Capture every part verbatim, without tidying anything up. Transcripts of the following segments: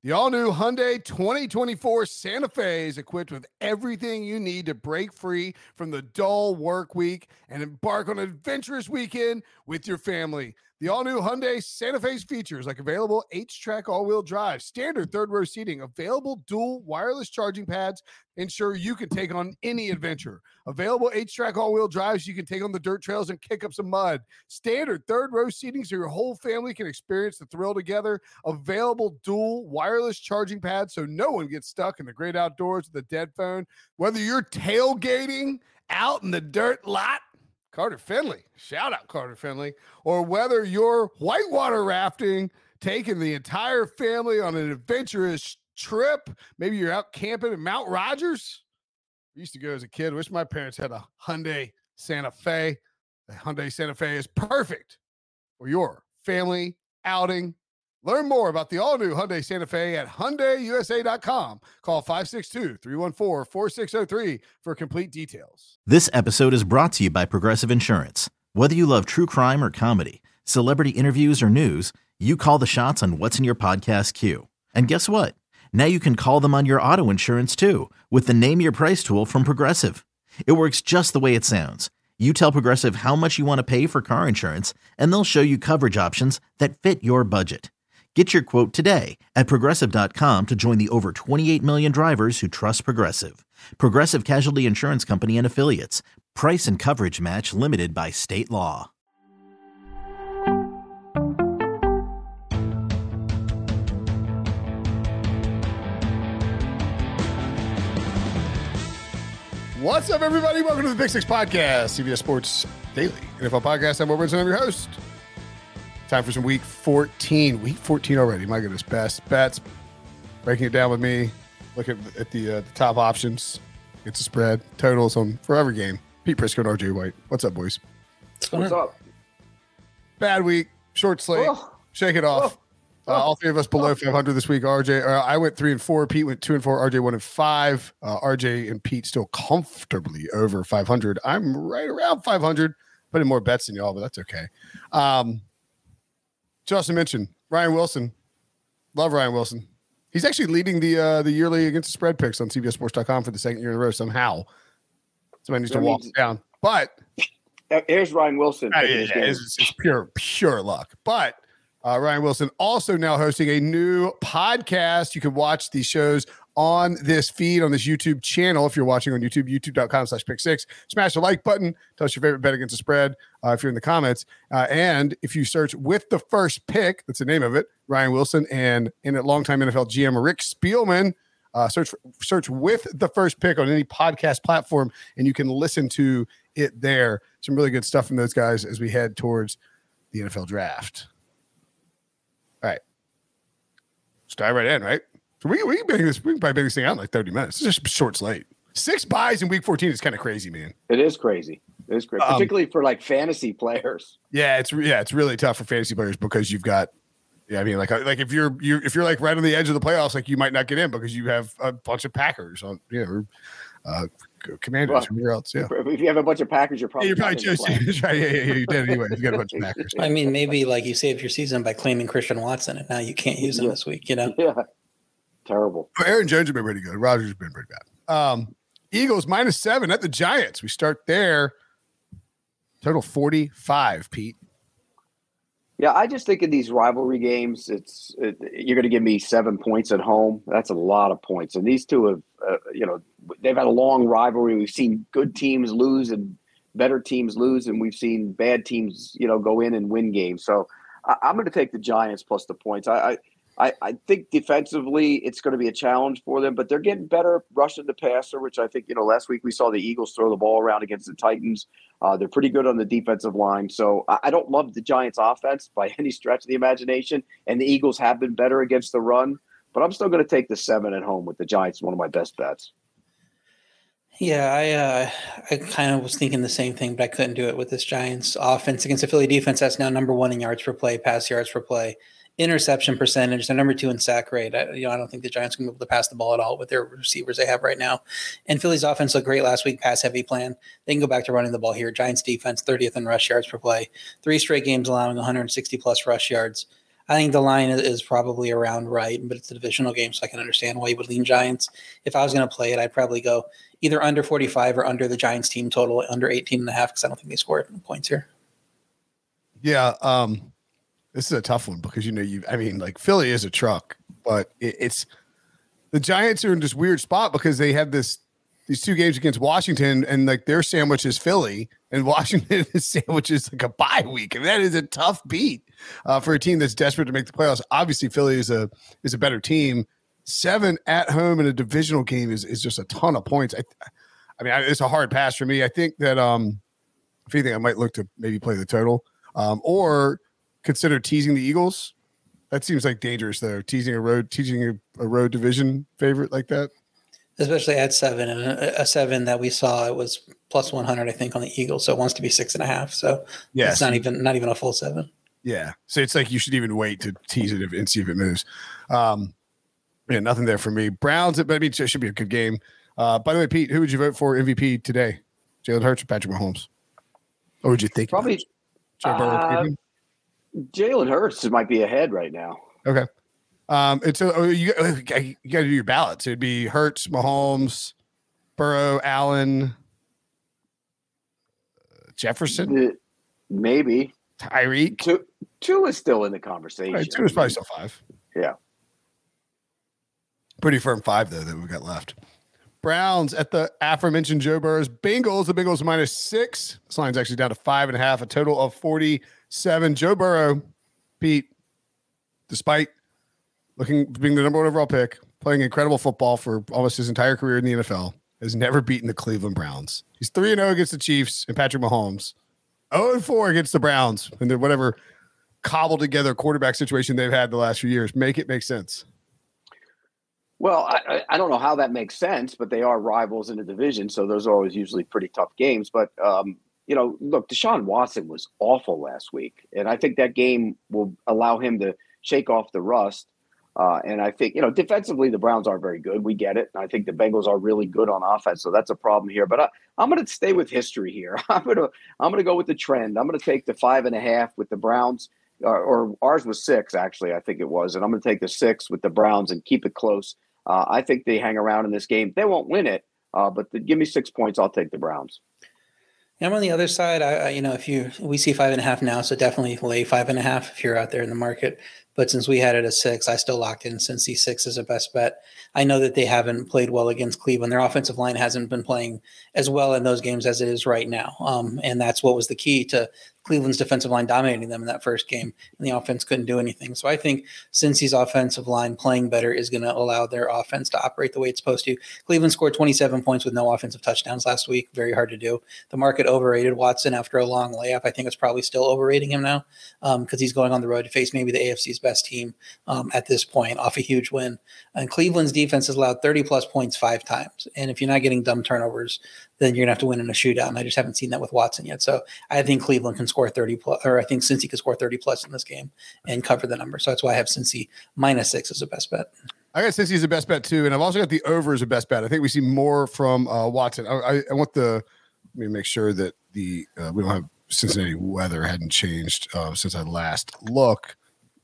The all-new Hyundai twenty twenty-four Santa Fe is equipped with everything you need to break free from the dull work week and embark on an adventurous weekend with your family. The all-new Hyundai Santa Fe's features like available H-Track all-wheel drive, standard third-row seating, available dual wireless charging pads, ensure you can take on any adventure. Available H-Track all-wheel drives, you can take on the dirt trails and kick up some mud. Standard third-row seating so your whole family can experience the thrill together. Available dual wireless charging pads so no one gets stuck in the great outdoors with a dead phone. Whether you're tailgating out in the dirt lot, Carter Finley, shout out Carter Finley, or whether you're whitewater rafting, taking the entire family on an adventurous trip, maybe you're out camping at Mount Rogers. I used to go as a kid. Wish my parents had a Hyundai Santa Fe. The Hyundai Santa Fe is perfect for your family outing. Learn more about the all-new Hyundai Santa Fe at Hyundai U S A dot com. Call five six two, three one four, four six zero three for complete details. This episode is brought to you by Progressive Insurance. Whether you love true crime or comedy, celebrity interviews or news, you call the shots on what's in your podcast queue. And guess what? Now you can call them on your auto insurance too with the Name Your Price tool from Progressive. It works just the way it sounds. You tell Progressive how much you want to pay for car insurance, and they'll show you coverage options that fit your budget. Get your quote today at Progressive dot com to join the over twenty-eight million drivers who trust Progressive. Progressive Casualty Insurance Company and Affiliates. Price and coverage match limited by state law. What's up, everybody? Welcome to the Big Six Podcast, C B S Sports Daily N F L Podcast. I'm Will Brinson, I'm your host. Time for some week fourteen. Week fourteen already. My goodness. Best bets. Breaking it down with me. Look at, at the, uh, the top options. It's a spread. Totals on for every game. Pete Prisco and R J White. What's up, boys? What's up? Bad week. Short slate. Oh. Shake it off. Oh. Uh, all three of us below oh. five hundred this week. R J, uh, I went three and four. Pete went two and four. R J one and five. Uh, R J and Pete still comfortably over five hundred. I'm right around five hundred. Putting more bets than y'all, but that's okay. Um, Justin mentioned Ryan Wilson. Love Ryan Wilson. He's actually leading the uh, the yearly against the spread picks on C B S Sports dot com for the second year in a row somehow. Somebody needs to walk means, down. But here's Ryan Wilson. Uh, yeah, yeah, it's, it's pure, pure luck. But uh, Ryan Wilson also now hosting a new podcast. You can watch these shows on this feed, on this YouTube channel. If you're watching on YouTube, youtube dot com slash pick six. Smash the like button. Tell us your favorite bet against the spread uh, if you're in the comments. Uh, and if you search With the First Pick, that's the name of it, Ryan Wilson, and in it, longtime N F L G M Rick Spielman, uh, search search With the First Pick on any podcast platform, and you can listen to it there. Some really good stuff from those guys as we head towards the N F L draft. All right. Let's dive right in, right? So we, we can bang this, we can probably bang this thing out in like thirty minutes. It's just short slate. Six buys in week fourteen is kind of crazy, man. It is crazy. It is crazy, um, particularly for like fantasy players. Yeah, it's yeah, it's really tough for fantasy players because you've got, yeah, I mean, like like if you're you if you're like right on the edge of the playoffs, like you might not get in because you have a bunch of Packers on, you know, uh, Commanders, well, whoever else. Yeah, if you have a bunch of Packers, you're probably yeah, you're probably just right. Yeah, yeah, yeah, you did anyway. You got a bunch of Packers. I mean, maybe like you saved your season by claiming Christian Watson, and now you can't use him yeah. this week. You know, yeah. Terrible. Well, Aaron Jones has been pretty good. Rodgers has been pretty bad. Um, Eagles minus seven at the Giants. We start there. Total forty-five, Pete. Yeah, I just think in these rivalry games, it's it, you're going to give me seven points at home. That's a lot of points. And these two have, uh, you know, they've had a long rivalry. We've seen good teams lose and better teams lose, and we've seen bad teams, you know, go in and win games. So I, I'm going to take the Giants plus the points. I, I I, I think defensively it's going to be a challenge for them, but they're getting better rushing the passer, which I think, you know, last week we saw the Eagles throw the ball around against the Titans. Uh, they're pretty good on the defensive line. So I, I don't love the Giants offense by any stretch of the imagination, and the Eagles have been better against the run, but I'm still going to take the seven at home with the Giants, one of my best bets. Yeah, I uh, I kind of was thinking the same thing, but I couldn't do it with this Giants offense against the Philly defense. That's now number one in yards per play, pass yards per play. Interception percentage, they're number two in sack rate. I, you know, I don't think the Giants can be able to pass the ball at all with their receivers they have right now. And Philly's offense looked great last week, pass heavy plan. They can go back to running the ball here. Giants defense, thirtieth in rush yards per play. Three straight games allowing one hundred sixty plus rush yards. I think the line is, is probably around right, but it's a divisional game, so I can understand why you would lean Giants. If I was going to play it, I'd probably go either under forty-five or under the Giants team total, under eighteen and a half, because I don't think they scored points here. Yeah, um, this is a tough one because, you know, you I mean, like Philly is a truck, but it, it's the Giants are in this weird spot because they have this these two games against Washington, and like their sandwich is Philly, and Washington is sandwich is like a bye week, and that is a tough beat uh, for a team that's desperate to make the playoffs. Obviously, Philly is a is a better team. Seven at home in a divisional game is is just a ton of points. I, I mean, I, it's a hard pass for me. I think that um, if anything, I might look to maybe play the total um, or consider teasing the Eagles. That seems like dangerous though. Teasing a road, teasing a, a road division favorite like that. Especially at seven, and a, a seven that we saw, it was plus one hundred, I think, on the Eagles. So it wants to be six and a half. So yeah, it's not even not even a full seven. Yeah. So it's like you should even wait to tease it and see if it moves. Um, yeah, nothing there for me. Browns, but I mean, it should be a good game. Uh, by the way, Pete, who would you vote for M V P today? Jalen Hurts or Patrick Mahomes? Or would you think? Probably uh, Jalen Hurts might be ahead right now. Okay. Um, and so oh, you, you got to do your ballots. It'd be Hurts, Mahomes, Burrow, Allen, uh, Jefferson, uh, maybe Tyreek. Two, two is still in the conversation. Right, two is probably still five. Yeah, pretty firm five though that we got left. Browns at the aforementioned Joe Burrow's Bengals. The Bengals minus six. This line's actually down to five and a half. A total of forty-seven. Joe Burrow, Pete, despite looking being the number one overall pick, playing incredible football for almost his entire career in the N F L, has never beaten the Cleveland Browns. He's three and oh against the Chiefs and Patrick Mahomes, oh and four against the Browns, and then whatever cobbled together quarterback situation they've had the last few years. Make it make sense. Well, I, I don't know how that makes sense, but they are rivals in the division, so those are always usually pretty tough games. But um, you know, look, Deshaun Watson was awful last week, and I think that game will allow him to shake off the rust. Uh, and I think, you know, defensively, the Browns are very good. We get it. And I think the Bengals are really good on offense. So that's a problem here. But I, I'm going to stay with history here. I'm going to I'm going to go with the trend. I'm going to take the five and a half with the Browns, or, or ours was six, actually, I think it was. And I'm going to take the six with the Browns and keep it close. Uh, I think they hang around in this game. They won't win it, uh, but the, give me six points. I'll take the Browns. I'm on the other side. I, I, you know, if you we see five and a half now, so definitely lay five and a half if you're out there in the market. But since we had it at six, I still locked in Cincy six as a best bet. I know that they haven't played well against Cleveland. Their offensive line hasn't been playing as well in those games as it is right now. Um, and that's what was the key to Cleveland's defensive line dominating them in that first game, and the offense couldn't do anything. So I think Cincy's offensive line playing better is going to allow their offense to operate the way it's supposed to. Cleveland scored twenty-seven points with no offensive touchdowns last week. Very hard to do. The market overrated Watson after a long layoff. I think it's probably still overrating him now because um, he's going on the road to face maybe the A F C's best team um, at this point off a huge win. And Cleveland's defense has allowed thirty plus points five times. And if you're not getting dumb turnovers, then you're going to have to win in a shootout. And I just haven't seen that with Watson yet. So I think Cleveland can score thirty plus, or I think Cincy can score thirty plus in this game and cover the number. So that's why I have Cincy minus six as a best bet. I got Cincy as a best bet too. And I've also got the over as a best bet. I think we see more from uh, Watson. I, I, I want the, let me make sure that the, uh, we don't have Cincinnati weather hadn't changed uh, since I last looked.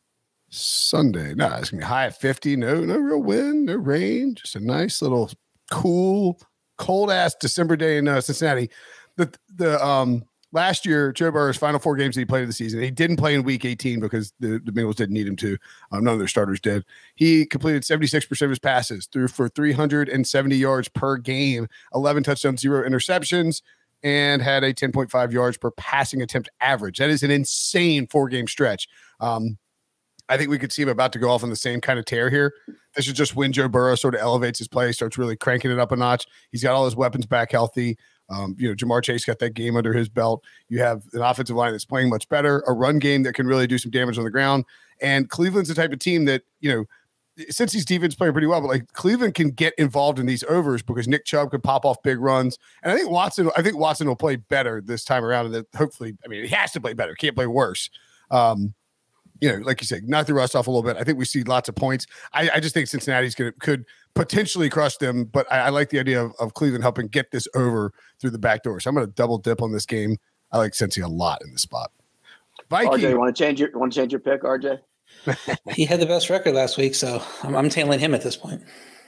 Sunday. No, it's going to be high at fifty. No, no real wind, no rain. Just a nice little cool, cold ass December day in uh, Cincinnati. The, the, um, last year, Joe Burrow's final four games that he played in the season, he didn't play in week eighteen because the, the Bengals didn't need him to. Um, none of their starters did. He completed seventy-six percent of his passes, threw for three hundred seventy yards per game, eleven touchdowns, zero interceptions, and had a ten point five yards per passing attempt average. That is an insane four-game stretch. Um, I think we could see him about to go off on the same kind of tear here. This is just when Joe Burrow sort of elevates his play, starts really cranking it up a notch. He's got all his weapons back healthy. Um, you know, Jamar Chase got that game under his belt. You have an offensive line that's playing much better, a run game that can really do some damage on the ground. And Cleveland's the type of team that, you know, since his defense playing pretty well, but like Cleveland can get involved in these overs because Nick Chubb could pop off big runs. And I think Watson, I think Watson will play better this time around. And that hopefully, I mean, he has to play better. Can't play worse. Um, you know, like you said, knock the rust off a little bit. I think we see lots of points. I, I just think Cincinnati's gonna could potentially crush them, but I, I like the idea of, of Cleveland helping get this over through the back door. So I'm going to double dip on this game. I like Cincy a lot in this spot. Viking. R J, you want to change your want to change your pick, R J? He had the best record last week, so I'm, I'm tailing him at this point.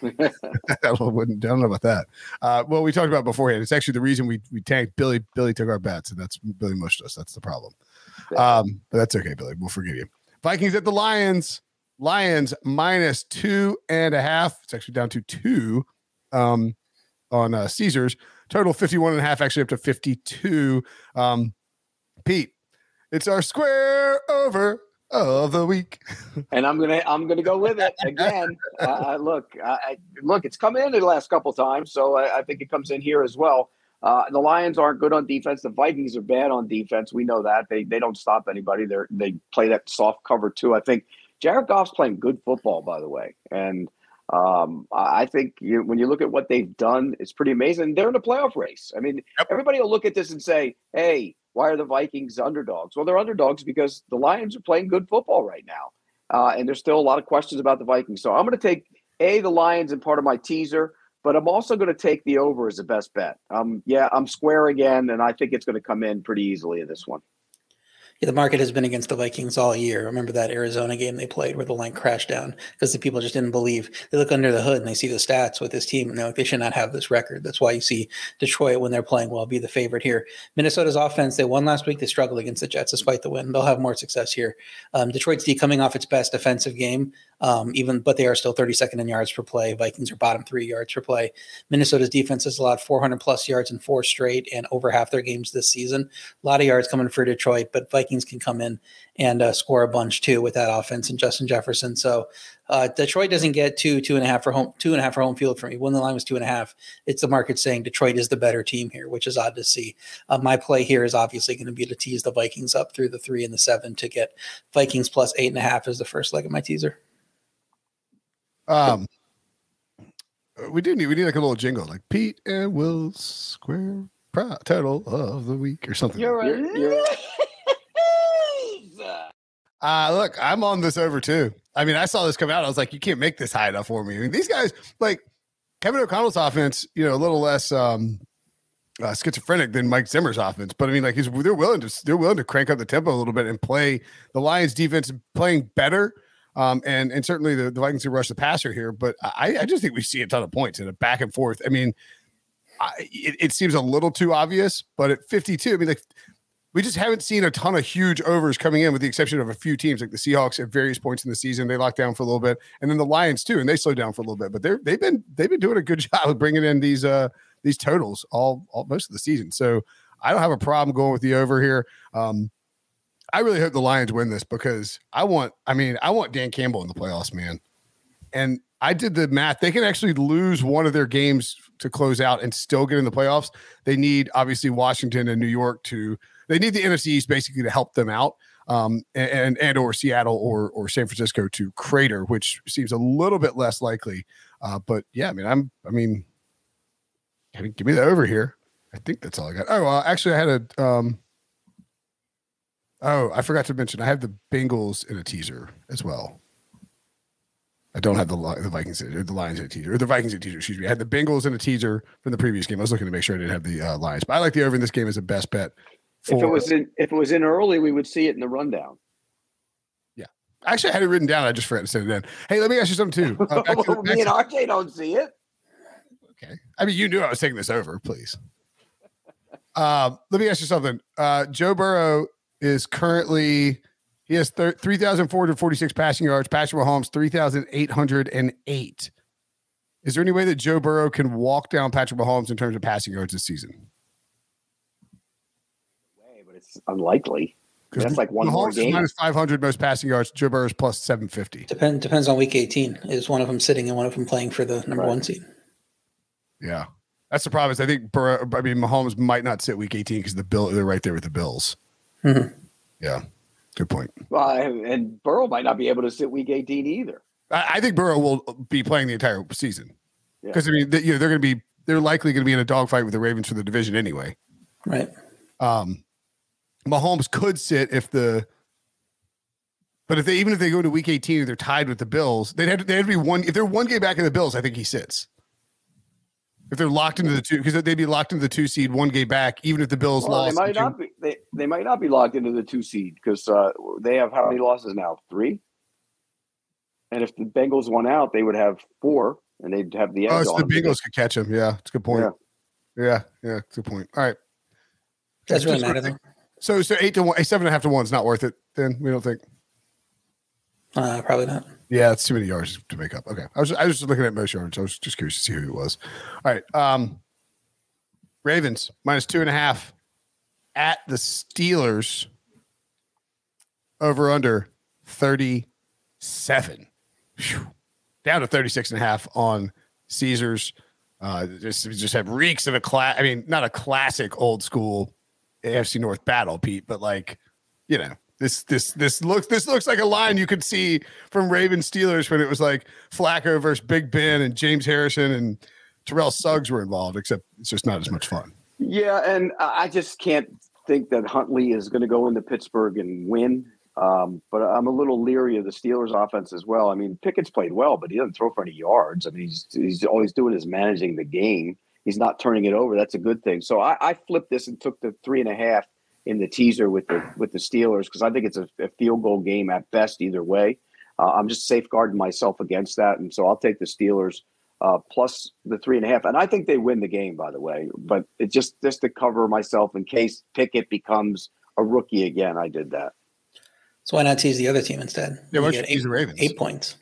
I wouldn't. I don't know about that. Uh, well, we talked about beforehand. It's actually the reason we we tanked. Billy Billy took our bets, and that's Billy mushed us. That's the problem. Um, but that's okay, Billy. We'll forgive you. Vikings at the Lions. Lions minus two and a half. It's actually down to two um, on uh, Caesars. Total fifty-one and a half. Actually up to fifty-two. Um, Pete, it's our square over of the week, and I'm gonna I'm gonna go with it again. uh, look, I, look, it's come in the last couple times, so I, I think it comes in here as well. Uh, the Lions aren't good on defense. The Vikings are bad on defense. We know that they they don't stop anybody. They they play that soft cover too. I think Jared Goff's playing good football, by the way, and um, I think you, when you look at what they've done, it's pretty amazing. They're in a playoff race. I mean, yep. Everybody will look at this and say, "Hey, why are the Vikings underdogs?" Well, they're underdogs because the Lions are playing good football right now. Uh, and there's still a lot of questions about the Vikings. So I'm going to take, A, the Lions in part of my teaser, but I'm also going to take the over as the best bet. Um, yeah, I'm square again, and I think it's going to come in pretty easily in this one. Yeah, the market has been against the Vikings all year. Remember that Arizona game they played where the line crashed down because the people just didn't believe. They look under the hood and they see the stats with this team and they're like, they should not have this record. That's why you see Detroit, when they're playing well, be the favorite here. Minnesota's offense, they won last week. They struggled against the Jets despite the win. They'll have more success here. Um, Detroit's D coming off its best defensive game, um, even but they are still thirty-second in yards per play. Vikings are bottom three yards per play. Minnesota's defense has allowed four hundred plus yards in four straight and over half their games this season. A lot of yards coming for Detroit, but Vikings can come in and uh, score a bunch too with that offense and Justin Jefferson. So uh, Detroit doesn't get two, two and a half for home, two and a half for home field for me. When the line was two and a half, it's the market saying Detroit is the better team here, which is odd to see. Uh, my play here is obviously going to be to tease the Vikings up through the three and the seven to get Vikings plus eight and a half as the first leg of my teaser. Um, we do need we need like a little jingle, like Pete and Will's square pro- title of the week or something. You're right. You're, you're Uh, look, I'm on this over too. I mean, I saw this come out. I was like, you can't make this high enough for me. I mean, these guys, like Kevin O'Connell's offense, you know, a little less um, uh, schizophrenic than Mike Zimmer's offense. But I mean, like, he's, they're willing to they're willing to crank up the tempo a little bit and play. The Lions defense playing better, um, and and certainly the, the Vikings can rush the passer here. But I, I just think we see a ton of points in a back and forth. I mean, I, it, it seems a little too obvious, but at fifty-two, I mean, like. We just haven't seen a ton of huge overs coming in, with the exception of a few teams like the Seahawks at various points in the season. They locked down for a little bit, and then the Lions too, and they slowed down for a little bit. But they're they've been they've been doing a good job of bringing in these uh these totals all, all most of the season. So I don't have a problem going with the over here. Um, I really hope the Lions win this because I want I mean I want Dan Campbell in the playoffs, man. And I did the math. They can actually lose one of their games to close out and still get in the playoffs. They need obviously Washington and New York to. They need the N F C East basically to help them out, um, and and or Seattle or or San Francisco to crater, which seems a little bit less likely. Uh, but yeah, I mean, I'm I mean, give me the over here. I think that's all I got. Oh, uh, actually, I had a. Um, oh, I forgot to mention I have the Bengals in a teaser as well. I don't have the the Vikings or the Lions in a teaser or the Vikings in a teaser. Excuse me. I had the Bengals in a teaser from the previous game. I was looking to make sure I didn't have the uh, Lions, but I like the over in this game as a best bet. For, if it was in if it was in early, we would see it in the rundown. Yeah, actually, I had it written down. I just forgot to say it in. Hey, let me ask you something too. Uh, back to, me and R J don't see it. Okay, I mean, you knew I was taking this over. Please. Um, let me ask you something. Uh, Joe Burrow is currently he has thir- three thousand four hundred forty-six passing yards. Patrick Mahomes three thousand eight hundred eight. Is there any way that Joe Burrow can walk down Patrick Mahomes in terms of passing yards this season? It's unlikely. That's like one Mahomes more game. Minus five hundred most passing yards. Joe Burrow is plus seven fifty. Depend, depends on week eighteen. Is one of them sitting and one of them playing for the number right. one seed? Yeah. That's the problem. Is I think Burrow, I mean, Mahomes might not sit week eighteen because the Bill they're right there with the Bills. Mm-hmm. Yeah. Good point. Well, and Burrow might not be able to sit week eighteen either. I, I think Burrow will be playing the entire season because, yeah. I mean, they, you know, they're going to be, they're likely going to be in a dogfight with the Ravens for the division anyway. Right. Um, Mahomes could sit if the, but if they even if they go to week eighteen and they're tied with the Bills, they'd have to, they'd have to be one. If they're one game back in the Bills, I think he sits. If they're locked into the two, because they'd be locked into the two seed, one game back, even if the Bills well, lost. They might not be. They, they might not be locked into the two seed because uh, they have how many losses now? Three. And if the Bengals won out, they would have four, and they'd have the edge. Oh, so on the them. Bengals could catch him. Yeah, it's a good point. Yeah, yeah, yeah it's a good point. All right. That's really matter though. So, so eight to one, seven and a half to one is not worth it. Then we don't think. Uh, probably not. Yeah, it's too many yards to make up. Okay, I was I was just looking at most yards. I was just curious to see who it was. All right, um, Ravens minus two and a half at the Steelers. Over under thirty-seven. Whew. Down to thirty-six and a half on Caesars. Uh, just just have reeks of a class. I mean, not a classic old school A F C North battle, Pete, but like, you know. This this this looks this looks like a line you could see from Ravens Steelers when it was like Flacco versus Big Ben and James Harrison and Terrell Suggs were involved, except it's just not as much fun. Yeah, and I just can't think that Huntley is going to go into Pittsburgh and win. Um, but I'm a little leery of the Steelers offense as well. I mean, Pickett's played well, but he doesn't throw for any yards. I mean, he's he's all he's doing is managing the game. He's not turning it over. That's a good thing. So I, I flipped this and took the three and a half in the teaser with the with the Steelers because I think it's a, a field goal game at best either way. Uh, I'm just safeguarding myself against that, and so I'll take the Steelers uh, plus the three and a half. And I think they win the game, by the way. But it just just to cover myself in case Pickett becomes a rookie again, I did that. So why not tease the other team instead? Yeah, why don't you eight, tease the Ravens? Eight points.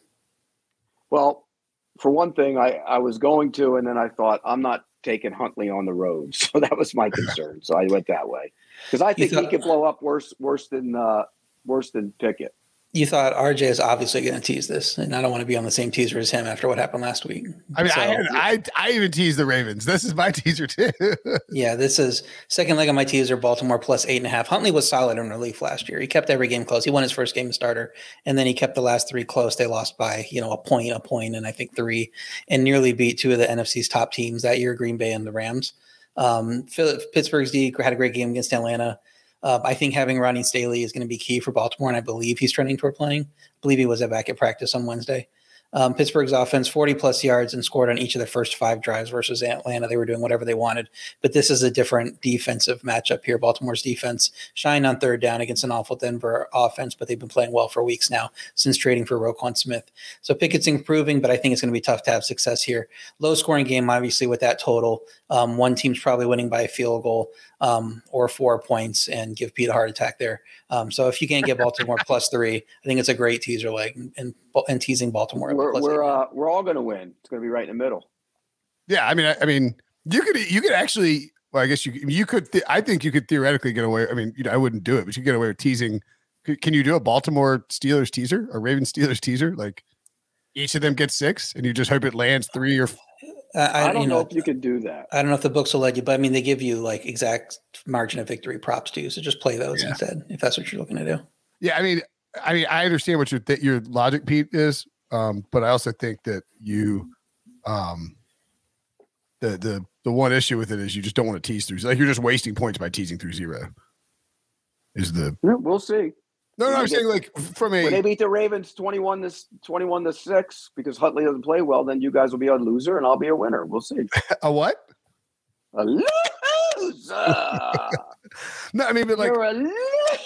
Well, for one thing, I, I was going to, and then I thought I'm not taking Huntley on the road, so that was my concern. So I went that way. Because I think thought, he could blow up worse, worse than uh, worse than Pickett. You thought R J is obviously going to tease this, and I don't want to be on the same teaser as him after what happened last week. I mean, so, I, had, I I even teased the Ravens. This is my teaser too. Yeah, this is second leg of my teaser. Baltimore plus eight and a half. Huntley was solid in relief last year. He kept every game close. He won his first game as starter, and then he kept the last three close. They lost by you know a point, a point, and I think three, and nearly beat two of the N F C's top teams that year, Green Bay and the Rams. Um, Pittsburgh's D had a great game against Atlanta. Uh, I think having Ronnie Staley is going to be key for Baltimore, and I believe he's trending toward playing. I believe he was back at practice on Wednesday. Um, Pittsburgh's offense, forty-plus yards and scored on each of their first five drives versus Atlanta. They were doing whatever they wanted. But this is a different defensive matchup here. Baltimore's defense shined on third down against an awful Denver offense, but they've been playing well for weeks now since trading for Roquan Smith. So Pickett's improving, but I think it's going to be tough to have success here. Low-scoring game, obviously, with that total. Um, one team's probably winning by a field goal um, or four points and give Pete a heart attack there. Um, so if you can't get Baltimore plus three, I think it's a great teaser leg and, and, and teasing Baltimore. We're we're, uh, we're all going to win. It's going to be right in the middle. Yeah, I mean, I, I mean, you could you could actually. Well, I guess you you could. Th- I think you could theoretically get away. I mean, you know, I wouldn't do it, but you could get away with teasing. Can you do a Baltimore Steelers teaser, a Ravens Steelers teaser? Like each of them gets six, and you just hope it lands three or. Uh, I, I don't you know, know if you can do that. I don't know if the books will let you, but I mean, they give you like exact margin of victory props too. So just play those yeah. instead, if that's what you're looking to do. Yeah, I mean, I mean, I understand what your th- your logic, Pete, is, um, but I also think that you, um, the the the one issue with it is you just don't want to tease through. Like you're just wasting points by teasing through zero. Is the yeah, we'll see. No, no, I'm saying like from a when they beat the Ravens twenty-one to twenty-one to six because Huntley doesn't play well, then you guys will be a loser and I'll be a winner. We'll see. A what? A loser. No, I mean, but like you're a loser.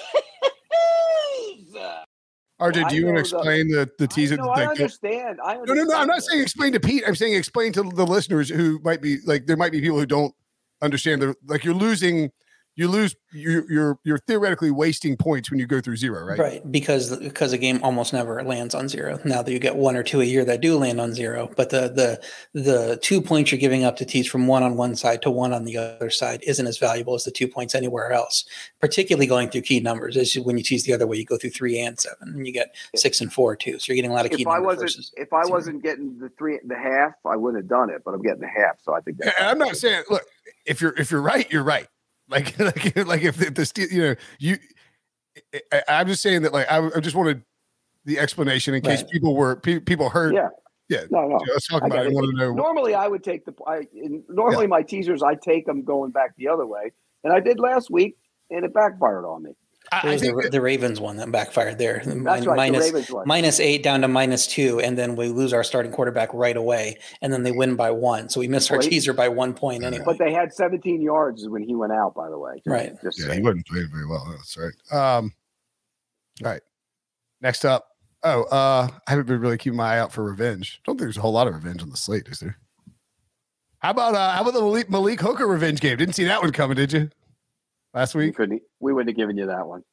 R J, well, do you want to explain the the teaser? No, I understand. I understand. No, no, no. I'm not saying explain to Pete. I'm saying explain to the listeners who might be like there might be people who don't understand the like you're losing. You lose. You're you're you're theoretically wasting points when you go through zero, right? Right, because because a game almost never lands on zero. Now that you get one or two a year that do land on zero, but the the the two points you're giving up to tease from one on one side to one on the other side isn't as valuable as the two points anywhere else. Particularly going through key numbers, as you, when you tease the other way, you go through three and seven, and you get six and four too. So you're getting a lot of key if numbers. I wasn't, versus if I zero. wasn't getting the three the half, I wouldn't have done it. But I'm getting the half, so I think. That's and I'm not saying look if you're if you're right, you're right. Like, like, like if the, the steel, you know, you, I, I'm just saying that, like, I, I just wanted the explanation in case right. people were, pe- people heard. Yeah. Yeah. No, no. I was talking about it. I wanted to know. Normally, I would take the, I, normally yeah. my teasers, I take them going back the other way. And I did last week, and it backfired on me. It was the, the Ravens one that backfired there. That's Min- right, minus, the Ravens one. minus eight down to minus two, and then we lose our starting quarterback right away, and then they win by one. So we missed our right. teaser by one point anyway. But they had seventeen yards when he went out, by the way. Right. Just yeah, saying. He wasn't playing very well. That's right. Um, all right. Next up, Oh, uh, I haven't been really keeping my eye out for revenge. Don't think there's a whole lot of revenge on the slate, is there? How about uh, how about the Malik, Malik Hooker revenge game? Didn't see that one coming, did you? Last We week? couldn't. We wouldn't have given you that one.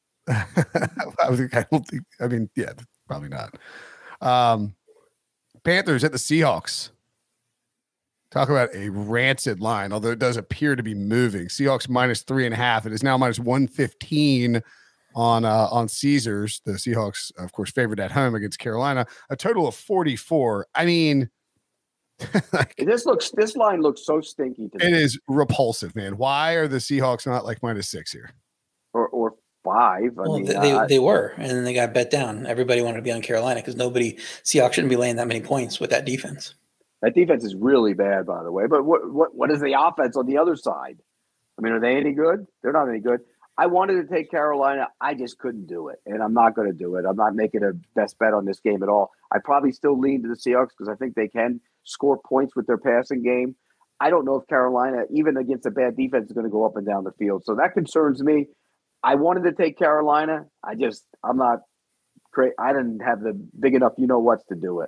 I, was, I don't think. I mean, yeah, probably not. Um, Panthers at the Seahawks. Talk about a rancid line, although it does appear to be moving. Seahawks minus three and a half. It is now minus one fifteen on uh, on Caesars. The Seahawks, of course, favored at home against Carolina. A total of forty-four. I mean, like, this looks. This line looks so stinky to me. It is repulsive, man. Why are the Seahawks not like minus six here? Or or five. I well, mean, they I, they were, and then they got bet down. Everybody wanted to be on Carolina because nobody Seahawks shouldn't be laying that many points with that defense. That defense is really bad, by the way. But what what what is the offense on the other side? I mean, are they any good? They're not any good. I wanted to take Carolina. I just couldn't do it, and I'm not going to do it. I'm not making a best bet on this game at all. I probably still lean to the Seahawks because I think they can score points with their passing game. I don't know if Carolina, even against a bad defense, is going to go up and down the field. So that concerns me. I wanted to take Carolina. I just, I'm not crazy. I didn't have the big enough, you know what's to do it.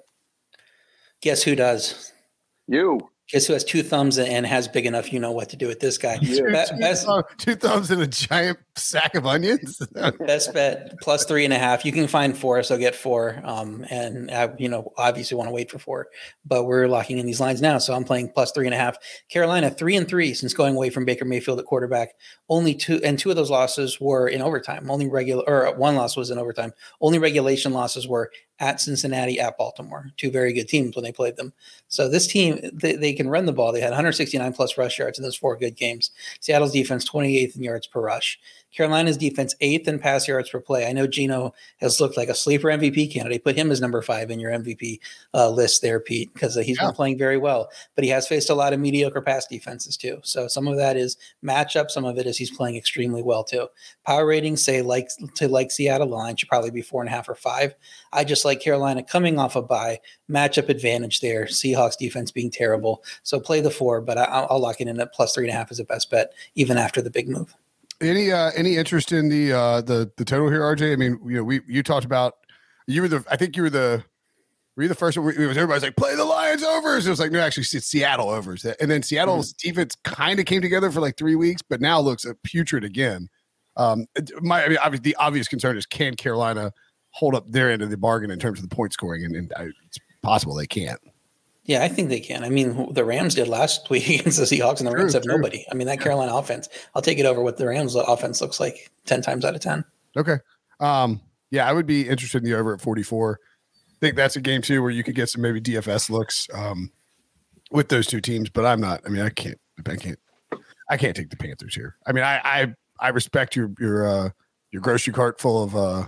Guess who does? You. Guess who has two thumbs and has big enough, you know what to do with this guy. Two, Best, two, best, thumb, two thumbs and a giant sack of onions. best bet plus three and a half. You can find four, so get four. Um, and I, you know, obviously want to wait for four, but we're locking in these lines now. So I'm playing plus three and a half. Carolina three and three since going away from Baker Mayfield at quarterback. Only two, and two of those losses were in overtime. Only regular, or one loss was in overtime. Only regulation losses were at Cincinnati, at Baltimore, two very good teams when they played them. So this team, they, they can run the ball. They had one sixty-nine plus rush yards in those four good games. Seattle's defense, twenty-eighth in yards per rush. Carolina's defense, eighth in pass yards per play. I know Geno has looked like a sleeper M V P candidate. Put him as number five in your M V P uh, list there, Pete, because uh, he's yeah. been playing very well. But he has faced a lot of mediocre pass defenses too. So some of that is matchup. Some of it is he's playing extremely well too. Power ratings say like to like Seattle line should probably be four and a half or five. I just like Carolina coming off a bye, matchup advantage there. Seahawks defense being terrible. So play the four, but I, I'll lock it in at plus three and a half as a best bet, even after the big move. Any uh, any interest in the uh, the the total here, R J? I mean, you know, we you talked about you were the I think you were the were you the first one? It was everybody's like play the Lions overs. It was like no, actually it's Seattle overs, and then Seattle's mm-hmm. defense kind of came together for like three weeks, but now looks putrid again. Um, my I mean, obviously the obvious concern is can Carolina hold up their end of the bargain in terms of the point scoring, and, and I, it's possible they can't. Yeah, I think they can. I mean, the Rams did last week against the Seahawks, and the Rams true, have true. nobody. I mean, that Carolina offense, I'll take it over what the Rams offense looks like ten times out of ten. Okay. Um, yeah, I would be interested in the over at forty-four. I think that's a game, too, where you could get some maybe D F S looks um, with those two teams, but I'm not. I mean, I can't. I can't. I can't take the Panthers here. I mean, I I, I respect your your uh, your grocery cart full of uh,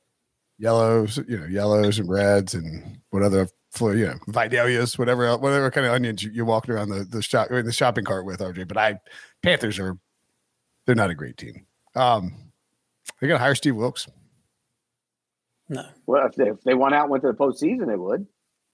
yellows, you know, yellows and reds and what other for you know Vidalias, whatever whatever kind of onions you, you're walking around the the shop in the shopping cart with, R J. But I Panthers are they're not a great team. Um, they got to hire Steve Wilkes. No. Well, if they, if they went out and went to the postseason, they would.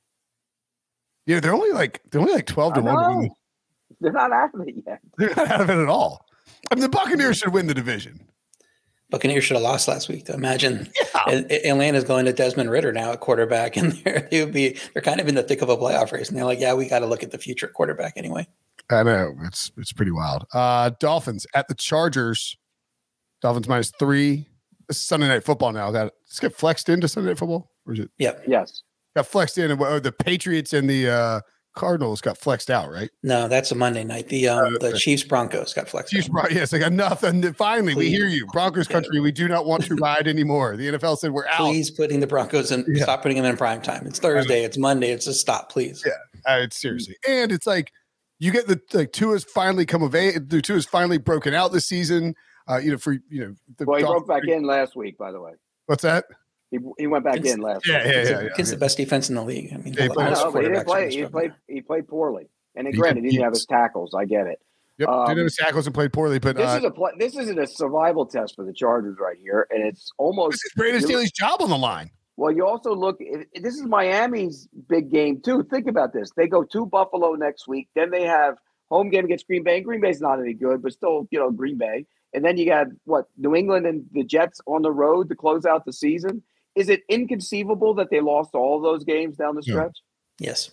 Yeah, they're only like they're only like twelve to one. They're not out of it yet. They're not out of it at all. I mean, the Buccaneers should win the division. Buccaneers should have lost last week. Though. Imagine yeah. Atlanta's going to Desmond Ridder now at quarterback, and they're they would be they're kind of in the thick of a playoff race, and they're like, yeah, we got to look at the future quarterback anyway. I know it's it's pretty wild. Uh, Dolphins at the Chargers. Dolphins minus three. This is Sunday Night Football now. Got it's get flexed into Sunday Night Football, or is it? Yep. Yes. Got flexed in, and oh, the Patriots and the uh, Cardinals got flexed out, right? No, that's a Monday night. The um, uh, the Chiefs Broncos got flexed. Chiefs, out. Bron- yes, like enough. And finally, Please. we hear you, Broncos country. We do not want to ride anymore. The N F L said we're out. Please putting the Broncos in. Yeah. Stop putting them in prime time. It's Thursday. It's Monday. It's just stop, please. Yeah, uh, it's seriously, and it's like you get the like Tua's finally come of age. The Tua's finally broken out this season. Uh, you know, for you know, the well, he broke back in last week. By the way, what's that? He, he went back it's, in last yeah, week. Yeah, it's, yeah, yeah. It's yeah. the best defense in the league. I mean, yeah, he, played, know, he didn't play. He played. He played. He played poorly, and then, granted, he didn't have his tackles. I get it. Yep, um, didn't have his tackles and played poorly. But this uh, is a play, this isn't a survival test for the Chargers right here, and it's almost this is Brandon Staley's job on the line. Well, you also look. This is Miami's big game too. Think about this: they go to Buffalo next week, then they have home game against Green Bay. And Green Bay's not any good, but still, you know, Green Bay. And then you got what New England and the Jets on the road to close out the season. is it inconceivable that they lost all those games down the stretch? Yeah. Yes.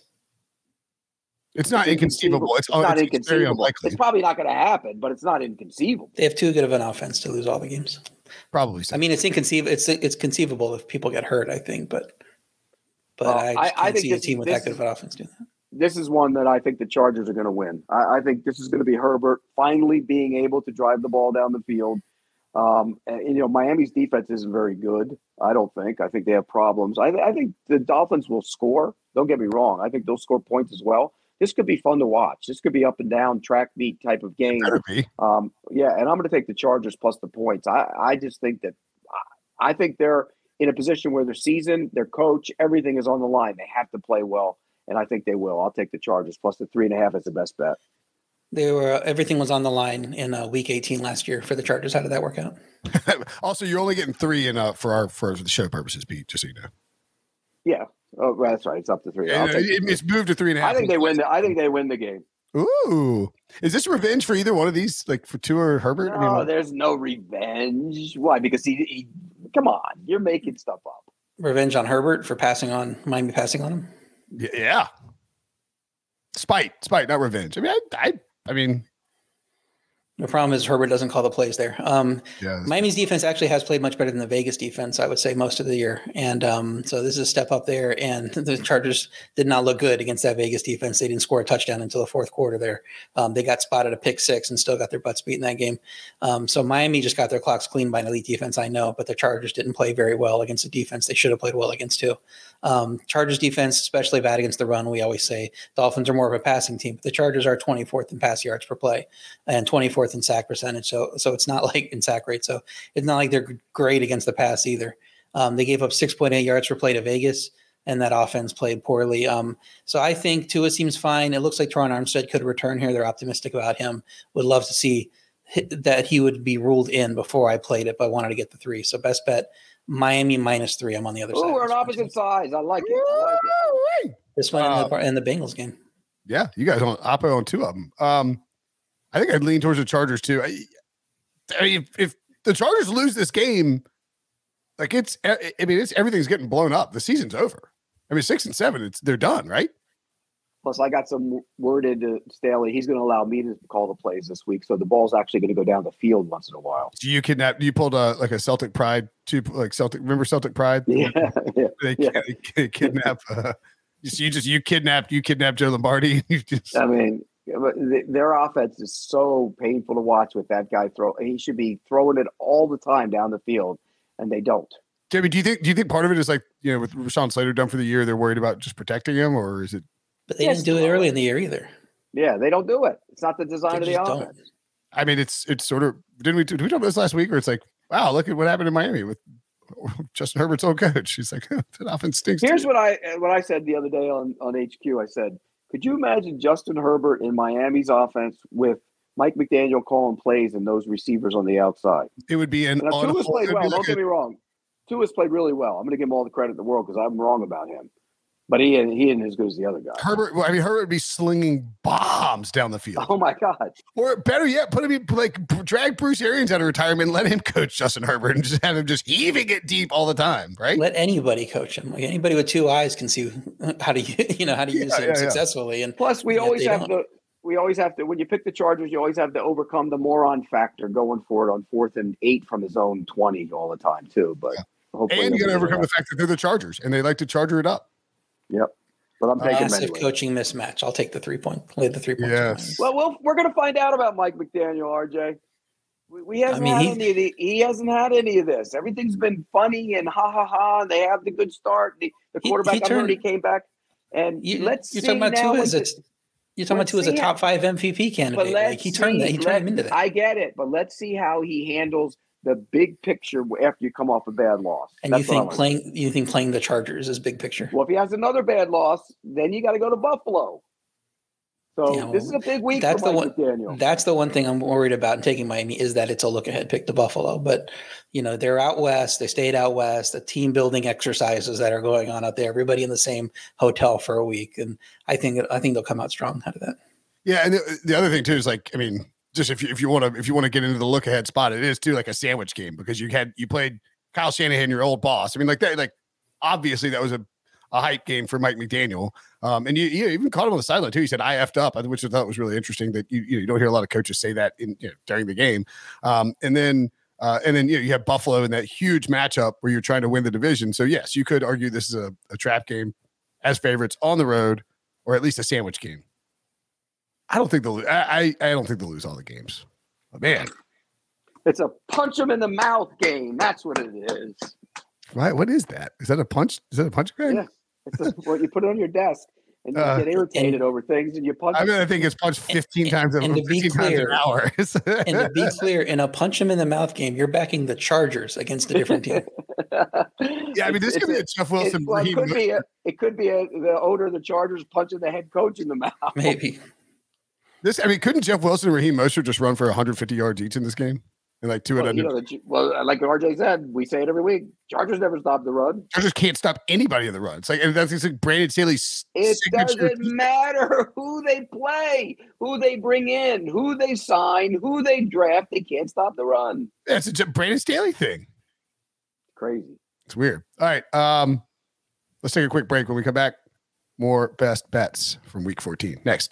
It's not it's inconceivable. It's, it's not it's, inconceivable. It's, it's probably not going to happen, but it's not inconceivable. They have too good of an offense to lose all the games. Probably so. I mean, it's inconceivable. It's it's conceivable if people get hurt, I think, but but uh, I, just I, can't I think see this, a team with that good of an offense doing that. This is one that I think the Chargers are going to win. I, I think this is going to be Herbert finally being able to drive the ball down the field. Um, and, you know, Miami's defense isn't very good. I don't think. I think they have problems. I, I think the Dolphins will score. Don't get me wrong. I think they'll score points as well. This could be fun to watch. This could be up and down track meet type of game. Um, yeah, and I'm going to take the Chargers plus the points. I, I just think that I think they're in a position where their season, their coach, everything is on the line. They have to play well, and I think they will. I'll take the Chargers plus the three and a half as the best bet. They were everything was on the line in uh, week eighteen last year for the Chargers. How did that work out? Also, you're only getting three in uh, for our for the show purposes, Pete. Just so you know. Yeah. Oh, well, that's right. It's up to three. Yeah, it, it's moved to three and a half. I think they win. The, I think they win the game. Ooh, is this revenge for either one of these? Like for Tua or Herbert? No, I mean, like, there's no revenge. Why? Because he, he. Come on, you're making stuff up. Revenge on Herbert for passing on Miami passing on him. Yeah. Spite, spite, not revenge. I mean, I, I, I mean. The problem is Herbert doesn't call the plays there. Um, yeah, Miami's defense actually has played much better than the Vegas defense, I would say, most of the year. And um, so this is a step up there. And the Chargers did not look good against that Vegas defense. They didn't score a touchdown until the fourth quarter there. Um, they got spotted a pick six and still got their butts beat in that game. Um, so Miami just got their clocks cleaned by an elite defense, I know, but the Chargers didn't play very well against the defense they should have played well against too. Um, Chargers defense, especially bad against the run, we always say. Dolphins are more of a passing team, but the Chargers are twenty-fourth in pass yards per play and twenty-fourth in sack percentage. So, so it's not like in sack rate. So it's not like they're great against the pass either. Um, they gave up six point eight yards per play to Vegas, and that offense played poorly. Um, so I think Tua seems fine. It looks like Teron Armstead could return here. They're optimistic about him. Would love to see that he would be ruled in before I played it, but I wanted to get the three. So best bet, Miami minus three. I'm on the other Ooh, side. We're on opposite sides. I like it. I like it. This one uh, in, the, in the Bengals game. Yeah, you guys on Oppo on two of them. Um, I think I'd lean towards the Chargers too. I, I mean, if, if the Chargers lose this game, like it's, I mean, it's everything's getting blown up. The season's over. I mean, six and seven, it's they're done, right? Plus, I got some word into Staley. He's going to allow me to call the plays this week, so the ball's actually going to go down the field once in a while. Do you kidnap? You pulled a like a Celtic Pride, two like Celtic. Remember Celtic Pride? Yeah, yeah. They, yeah. they kidnap. Uh, you just you kidnapped you kidnapped Joe Lombardi. You just, I mean, their offense is so painful to watch with that guy throw. He should be throwing it all the time down the field, and they don't. Jimmy, do you think do you think part of it is like, you know, with Rashawn Slater done for the year, they're worried about just protecting him, or is it? But they yes, didn't do it early in the year either. Yeah, they don't do it. It's not the design They of the just offense. don't. I mean, it's it's sort of didn't we did we talk about this last week? Where it's like, wow, look at what happened in Miami with Justin Herbert's old coach. He's like, that offense stinks. Here's what I what I said the other day on, on H Q. I said, could you imagine Justin Herbert in Miami's offense with Mike McDaniel calling plays and those receivers on the outside? It would be an. Now, Tua's played well. Like Don't get me wrong. Tua's played really well. I'm going to give him all the credit in the world because I'm wrong about him. But he he isn't as good as the other guy. Herbert, I mean, Herbert would be slinging bombs down the field. Oh my God! Or better yet, put him in, like drag Bruce Arians out of retirement, and let him coach Justin Herbert, and just have him just heaving it deep all the time, right? Let anybody coach him. Like anybody with two eyes can see how to you know how to use Yeah, him yeah, yeah. successfully. And Plus, we yet always they have don't. to. We always have to. When you pick the Chargers, you always have to overcome the moron factor going for it on fourth and eight from his own twenty all the time too. But Yeah. hopefully, And you got to they'll overcome figure the fact that they're the Chargers, and they like to charger it up. it out. Yep. But I'm taking them Massive anyway. coaching mismatch. I'll take the three point. Lay the three points. Yes. Well, we'll we're going to find out about Mike McDaniel, R J. We, we haven't I mean, had he- any of the, he hasn't had any of this. Everything's been funny and ha ha ha. They have the good start. The, the He- quarterback, he I heard turned- he came back. And You, let's you're see talking about now. Tua as a, with the- you're talking about let's Tua as a see top how- five M V P but candidate. let's Like he turned see, that. He turned let- him into that. I get it, but let's see how he handles the big picture after you come off a bad loss. and That's you what I think wanna playing see. you think playing the Chargers is big picture. Well, if he has another bad loss, then you got to go to Buffalo. So Yeah, well, this is a big week that's for the Mike one. McDaniel. That's the one thing I'm worried about in taking Miami is that it's a look ahead pick to Buffalo. But you know they're out west. They stayed out west. The team building exercises that are going on out there. Everybody in the same hotel for a week, and I think I think they'll come out strong out of that. Yeah, and the, the other thing too is like, I mean, just if you if you want to if you want to get into the look ahead spot, it is too like a sandwich game because you had you played Kyle Shanahan, your old boss. I mean, like that, like obviously that was a, a hype game for Mike McDaniel. Um, and you, you even caught him on the sideline too. He said, I effed up, which I thought was really interesting that you, you, know, you don't hear a lot of coaches say that in, you know, during the game. Um, and then, uh, and then, you know, you have Buffalo in that huge matchup where you're trying to win the division. So yes, you could argue this is a, a trap game as favorites on the road, or at least a sandwich game. I don't think they'll, I, I, I don't think they'll lose all the games. But man, it's a punch them in the mouth game. That's what it is. Right? What is that? Is that a punch? Is that a punch, Greg? Yeah. It's a, well, you put it on your desk and you Uh, get irritated and- over things and you punch. I mean, I think it's punched fifteen And- times, and to be fifteen times an clear- hour. And to be clear, in a punch him in the mouth game, you're backing the Chargers against a different team. Yeah, I mean, this It's- could be a it's Jeff It, Wilson. well, it Raheem could be a, it could be a, the owner of the Chargers punching the head coach in the mouth. Maybe. This, I mean, couldn't Jeff Wilson and Raheem Mostert just run for one hundred fifty yards each in this game? And like two Well, of you them. know, the, well, like R J said, we say it every week. Chargers never stop the run. Chargers can't stop anybody in the run. It's like, and that's it's like Brandon Staley's It signature. doesn't matter who they play, who they bring in, who they sign, who they draft. They can't stop the run. That's a J- Brandon Staley thing. Crazy. It's weird. All right. Um, let's take a quick break. When we come back, more best bets from week fourteen. Next.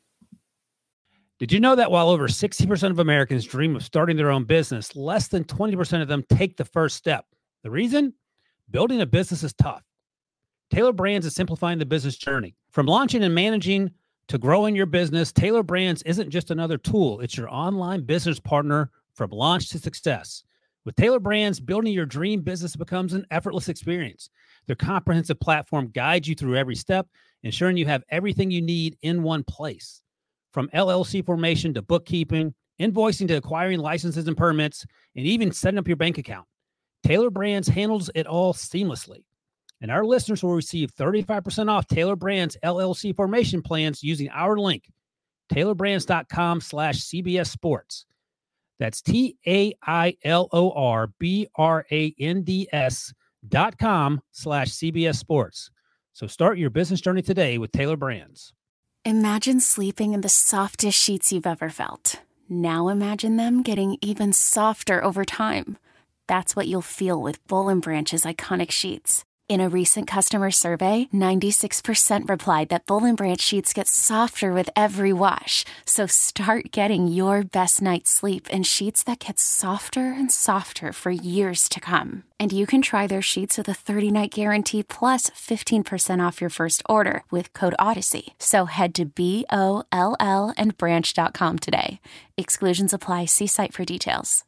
Did you know that while over sixty percent of Americans dream of starting their own business, less than twenty percent of them take the first step? The reason? Building a business is tough. Taylor Brands is simplifying the business journey. From launching and managing to growing your business, Taylor Brands isn't just another tool. It's your online business partner from launch to success. With Taylor Brands, building your dream business becomes an effortless experience. Their comprehensive platform guides you through every step, ensuring you have everything you need in one place. From L L C formation to bookkeeping, invoicing to acquiring licenses and permits, and even setting up your bank account, Taylor Brands handles it all seamlessly. And our listeners will receive thirty-five percent off Taylor Brands L L C formation plans using our link, taylorbrands.com slash CBS Sports. That's T A I L O R B R A N D S dot com slash CBS Sports. So start your business journey today with Taylor Brands. Imagine sleeping in the softest sheets you've ever felt. Now imagine them getting even softer over time. That's what you'll feel with Boll and Branch's iconic sheets. In a recent customer survey, ninety-six percent replied that Boll and Branch sheets get softer with every wash. So start getting your best night's sleep in sheets that get softer and softer for years to come. And you can try their sheets with a thirty-night guarantee plus fifteen percent off your first order with code Odyssey. So head to B O L L and branch dot com today. Exclusions apply. See site for details.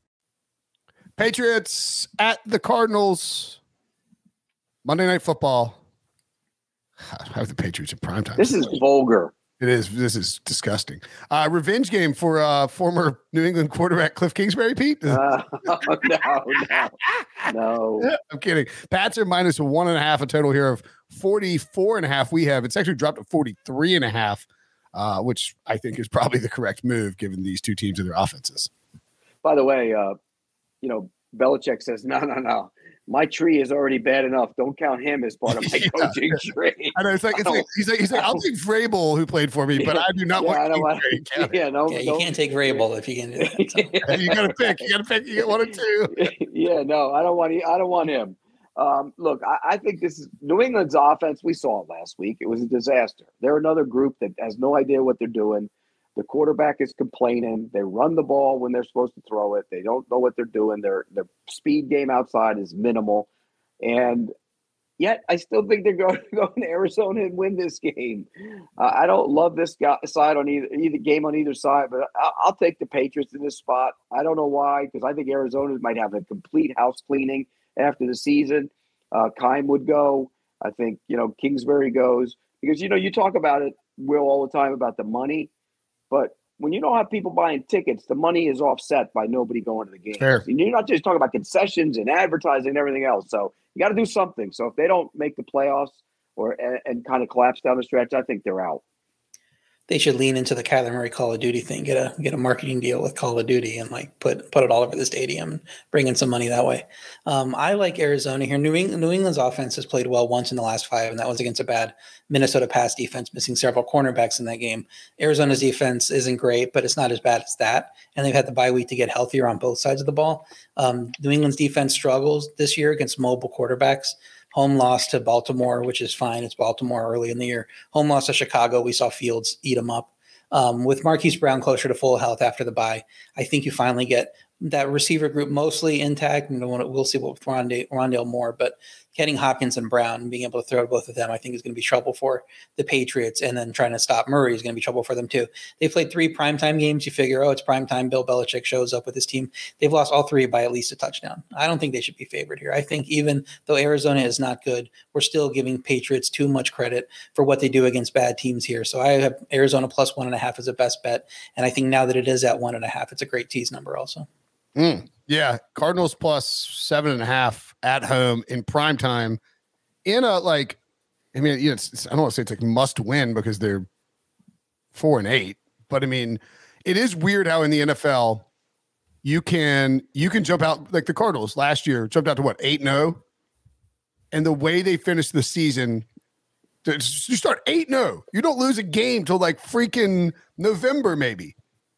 Patriots at the Cardinals. Monday Night Football. How are the Patriots in primetime? This is vulgar. It is. This is disgusting. Uh, revenge game for uh, former New England quarterback Cliff Kingsbury, Pete. Uh, no, no, no. I'm kidding. Pats are minus one and a half, a total here of forty-four and a half. We have, it's actually dropped to forty-three and a half, uh, which I think is probably the correct move given these two teams and their offenses. By the way, uh, you know, Belichick says, no, no, no. My tree is already bad enough. Don't count him as part of my Yeah. coaching tree. I know it's like, it's like he's like he's like I'll take Vrabel who played for me, but I do not Yeah, I want don't want- Kingsbury counted. Yeah, no, Yeah, you don't- can't take Vrabel if you can do that. So. You got to pick. You got to pick. You get one or two. yeah, no, I don't want. I don't want him. Um, look, I, I think this is New England's offense. We saw it last week. It was a disaster. They're another group that has no idea what they're doing. The quarterback is complaining. They run the ball when they're supposed to throw it. They don't know what they're doing. Their their speed game outside is minimal, and yet I still think they're going to go to Arizona and win this game. Uh, I don't love this guy, side on either either game on either side, but I'll, I'll take the Patriots in this spot. I don't know why, because I think Arizona might have a complete house cleaning after the season. Uh, Keim would go. I think you know Kingsbury goes because you know you talk about it, Will, all the time about the money. But when you don't have people buying tickets, the money is offset by nobody going to the game. Fair. And you're not just talking about concessions and advertising and everything else. So you got to do something. So if they don't make the playoffs or and, and kind of collapse down the stretch, I think they're out. they should lean into the Kyler Murray Call of Duty thing, get a get a marketing deal with Call of Duty and like put put it all over the stadium and bring in some money that way. Um, I like Arizona here. New England, New England's offense has played well once in the last five, and that was against a bad Minnesota pass defense, missing several cornerbacks in that game. Arizona's defense isn't great, but it's not as bad as that. And they've had the bye week to get healthier on both sides of the ball. Um, New England's defense struggles this year against mobile quarterbacks. Home loss to Baltimore, which is fine. It's Baltimore early in the year. Home loss to Chicago. We saw Fields eat them up. Um, with Marquise Brown closer to full health after the bye, I think you finally get that receiver group mostly intact. And we'll see what with Rondale, Rondale Moore, but getting Hopkins and Brown and being able to throw to both of them, I think is going to be trouble for the Patriots. And then trying to stop Murray is going to be trouble for them too. They played three primetime games. You figure, oh, it's primetime. Bill Belichick shows up with his team. They've lost all three by at least a touchdown. I don't think they should be favored here. I think even though Arizona is not good, we're still giving Patriots too much credit for what they do against bad teams here. So I have Arizona plus one and a half as a best bet. And I think now that it is at one and a half, it's a great tease number also. Mm, yeah. Cardinals plus seven and a half at home in prime time in a, like, I mean, you know, it's, it's, I don't want to say it's like must win because they're four and eight, but I mean, it is weird how in the N F L you can, you can jump out like the Cardinals last year jumped out to what, eight and oh, and the way they finished the season, you start eight and oh, you don't lose a game till like freaking November maybe.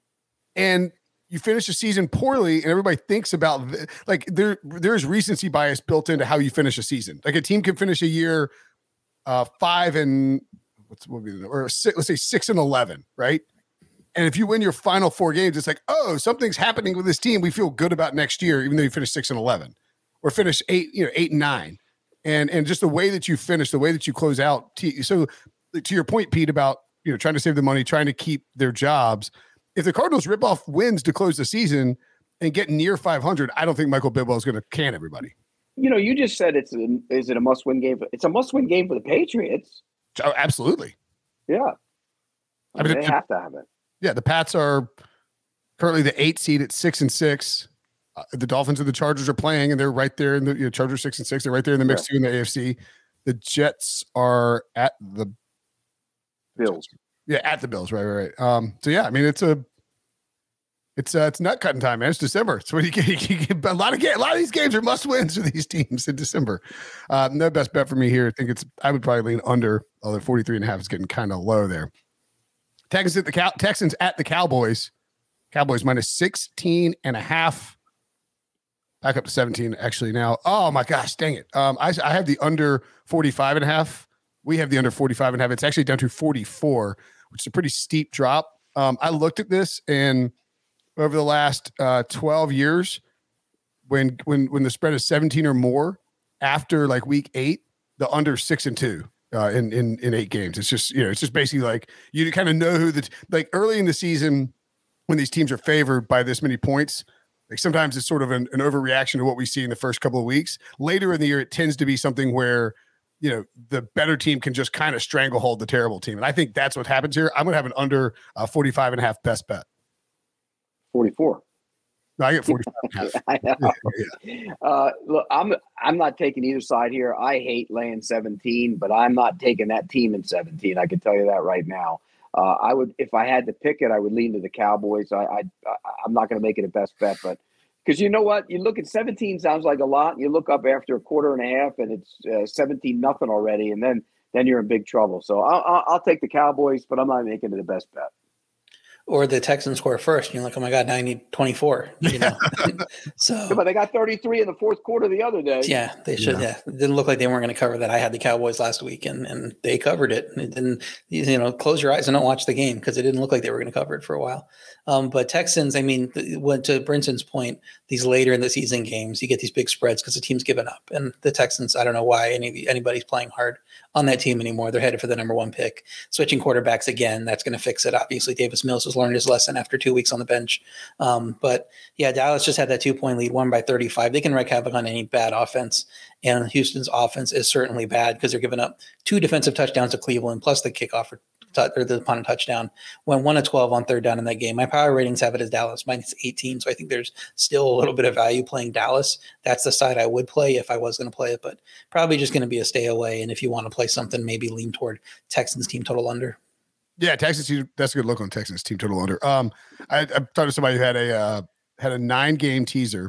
And you finish the season poorly and everybody thinks about th- like there, there's recency bias built into how you finish a season. Like a team can finish a year uh, five and what's what would be the, or six, let's say six and eleven, right? And if you win your final four games, it's like, oh, something's happening with this team. We feel good about next year, even though you finish six and eleven, or finish eight, you know, eight and nine, and and just the way that you finish, the way that you close out. T- so to your point, Pete, about you know trying to save the money, trying to keep their jobs. If the Cardinals rip off wins to close the season and get near five hundred, I don't think Michael Bidwell is going to can everybody. You know, you just said it's a, is it a must-win game? It's a must-win game for the Patriots. Oh, absolutely. Yeah. I mean, they it, have to have it. Yeah, the Pats are currently the eight seed at six and six. Uh, the Dolphins and the Chargers are playing, and they're right there in the you know, Chargers six and six. They're right there in the mix yeah. too in the A F C. The Jets are at the Bills. Yeah, at the Bills, right, right, right. Um, so yeah, I mean, it's a, it's uh, it's nut cutting time, man. It's December, so when you get, you get a lot of games, a lot of these games are must wins for these teams in December. Uh, no best bet for me here. I think it's, I would probably lean under, although forty-three and a half is getting kind of low there. Texans at the Cow- Texans at the Cowboys. Cowboys minus sixteen and a half. Back up to seventeen actually now. Oh my gosh, dang it. Um, I I have the under forty-five and a half. We have the under forty-five and a half. It's actually down to forty-four, which is a pretty steep drop. Um, I looked at this, and over the last uh, twelve years, when when when the spread is seventeen or more, after like week eight, the under six and two uh, in in in eight games. It's just you know, it's just basically like you kind of know who the like early in the season when these teams are favored by this many points. Like sometimes it's sort of an, an overreaction to what we see in the first couple of weeks. Later in the year, it tends to be something where you know, the better team can just kind of stranglehold the terrible team. And I think that's what happens here. I'm going to have an under uh, forty-five and a half best bet. forty-four. No, I get forty-five and a half. I know. Yeah. Uh, look, I'm, I'm not taking either side here. I hate laying seventeen, but I'm not taking that team in seventeen. I can tell you that right now. Uh, I would, if I had to pick it, I would lean to the Cowboys. I, I, I'm not going to make it a best bet, but because you know what? You look at seventeen sounds like a lot. And you look up after a quarter and a half and it's uh, seventeen nothing already. And then then you're in big trouble. So I'll, I'll, I'll take the Cowboys, but I'm not making it the best bet. Or the Texans score first. And you're like, oh my God, now I need twenty-four. You know? So, yeah, but they got thirty-three in the fourth quarter the other day. Yeah, they should. Yeah. yeah. It didn't look like they weren't going to cover that. I had the Cowboys last week and, and they covered it. And it didn't, you know, close your eyes and don't watch the game because it didn't look like they were going to cover it for a while. Um, but Texans, I mean, went to Brinson's point, these later in the season games, you get these big spreads because the team's given up. And the Texans, I don't know why any anybody's playing hard on that team anymore. They're headed for the number one pick. Switching quarterbacks again, that's going to fix it. Obviously, Davis Mills has learned his lesson after two weeks on the bench. Um, but yeah, Dallas just had that two-point lead, won by thirty-five. They can wreak havoc on any bad offense. And Houston's offense is certainly bad because they're giving up two defensive touchdowns to Cleveland, plus the kickoff or or the opponent touchdown, went one of twelve on third down in that game. My power ratings have it as Dallas minus eighteen. So I think there's still a little bit of value playing Dallas. That's the side I would play if I was going to play it, but probably just going to be a stay away. And if you want to play something, maybe lean toward Texans team total under. Yeah, Texas. That's a good look on Texas team total under. Um, I, I talked to somebody who had a uh, had a nine game teaser.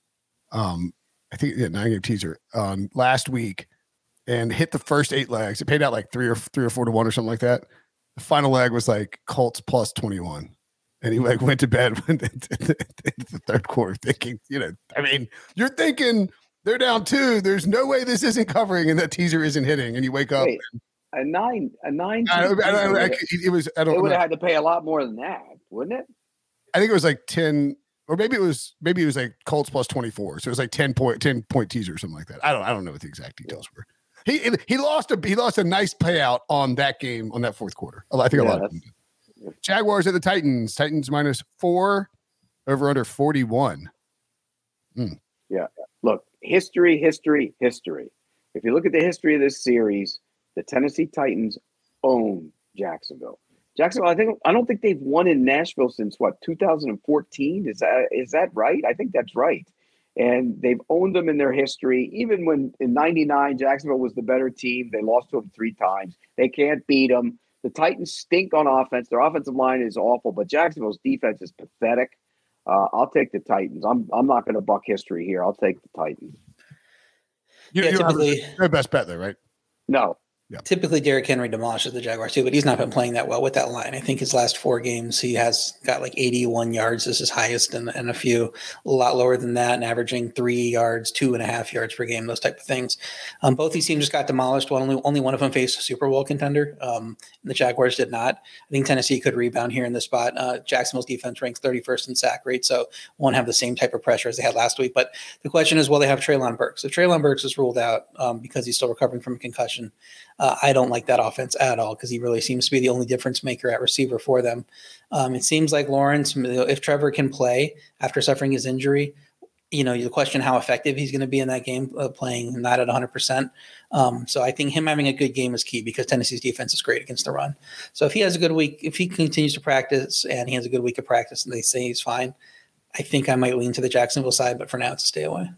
Um, I think yeah, nine game teaser um last week, and hit the first eight legs. It paid out like three or three or four to one or something like that. The final leg was like Colts plus twenty one, and he like went to bed in the third quarter thinking, you know, I mean, you're thinking they're down two. There's no way this isn't covering, and that teaser isn't hitting, and you wake up. Wait. A nine, a nine. I don't, I don't, I, it was. I don't. It would have had to pay a lot more than that, wouldn't it? I think it was like ten, or maybe it was. Maybe it was like Colts plus twenty four. So it was like ten point, ten point teaser or something like that. I don't. I don't know what the exact details were. He he lost a he lost a nice payout on that game on that fourth quarter. I think yeah, a lot of them did. Jaguars at the Titans. Titans minus four, over under forty one. Mm. Yeah. Look, history, history, history. If you look at the history of this series. The Tennessee Titans own Jacksonville. Jacksonville, I think I don't think they've won in Nashville since what two thousand fourteen. Is that is that right? I think that's right. And they've owned them in their history. Even when in ninety-nine Jacksonville was the better team, they lost to them three times. They can't beat them. The Titans stink on offense. Their offensive line is awful, but Jacksonville's defense is pathetic. Uh, I'll take the Titans. I'm I'm not going to buck history here. I'll take the Titans. You, yeah, you typically, have your best bet there, right? No. Yeah. Typically, Derrick Henry demolishes the Jaguars too, but he's not been playing that well with that line. I think his last four games, he has got like eighty-one yards. This is highest, and, and a few a lot lower than that, and averaging three yards, two and a half yards per game, those type of things. Um, both these teams just got demolished. Well, only only one of them faced a Super Bowl contender. Um, and the Jaguars did not. I think Tennessee could rebound here in this spot. Uh, Jacksonville's defense ranks thirty-first in sack rate, so won't have the same type of pressure as they had last week. But the question is, will they have Treylon Burks? If Treylon Burks is ruled out um, because he's still recovering from a concussion, uh, I don't like that offense at all because he really seems to be the only difference maker at receiver for them. Um, it seems like Lawrence, if Trevor can play after suffering his injury, you know, you question how effective he's going to be in that game, uh, playing not at one hundred percent. Um, so I think him having a good game is key because Tennessee's defense is great against the run. So if he has a good week, if he continues to practice and he has a good week of practice and they say he's fine, I think I might lean to the Jacksonville side, but for now it's a stay away.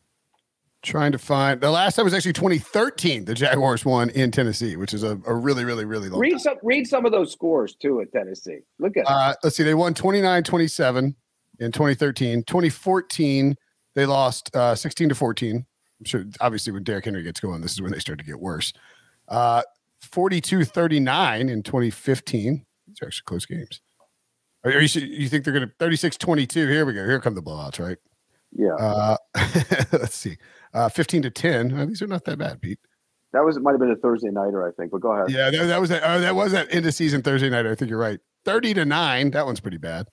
Trying to find the last time was actually twenty thirteen. The Jaguars won in Tennessee, which is a, a really, really, really long read time. some read some of those scores too at Tennessee. Look at uh, let's see, they won twenty-nine twenty-seven in twenty thirteen. twenty fourteen, they lost uh, sixteen to fourteen. I'm sure obviously when Derrick Henry gets going, this is when they start to get worse. Uh, forty-two thirty-nine in twenty fifteen. These are actually close games. Are you, you think they're going to thirty-six twenty-two? Here we go. Here come the blowouts, right? Yeah. Uh, let's see. Uh, fifteen to ten. Oh, these are not that bad, Pete. That was it. Might have been a Thursday nighter, I think. But go ahead. Yeah, that, that was that. Oh, that was that end of season Thursday night. I think you're right. Thirty to nine. That one's pretty bad.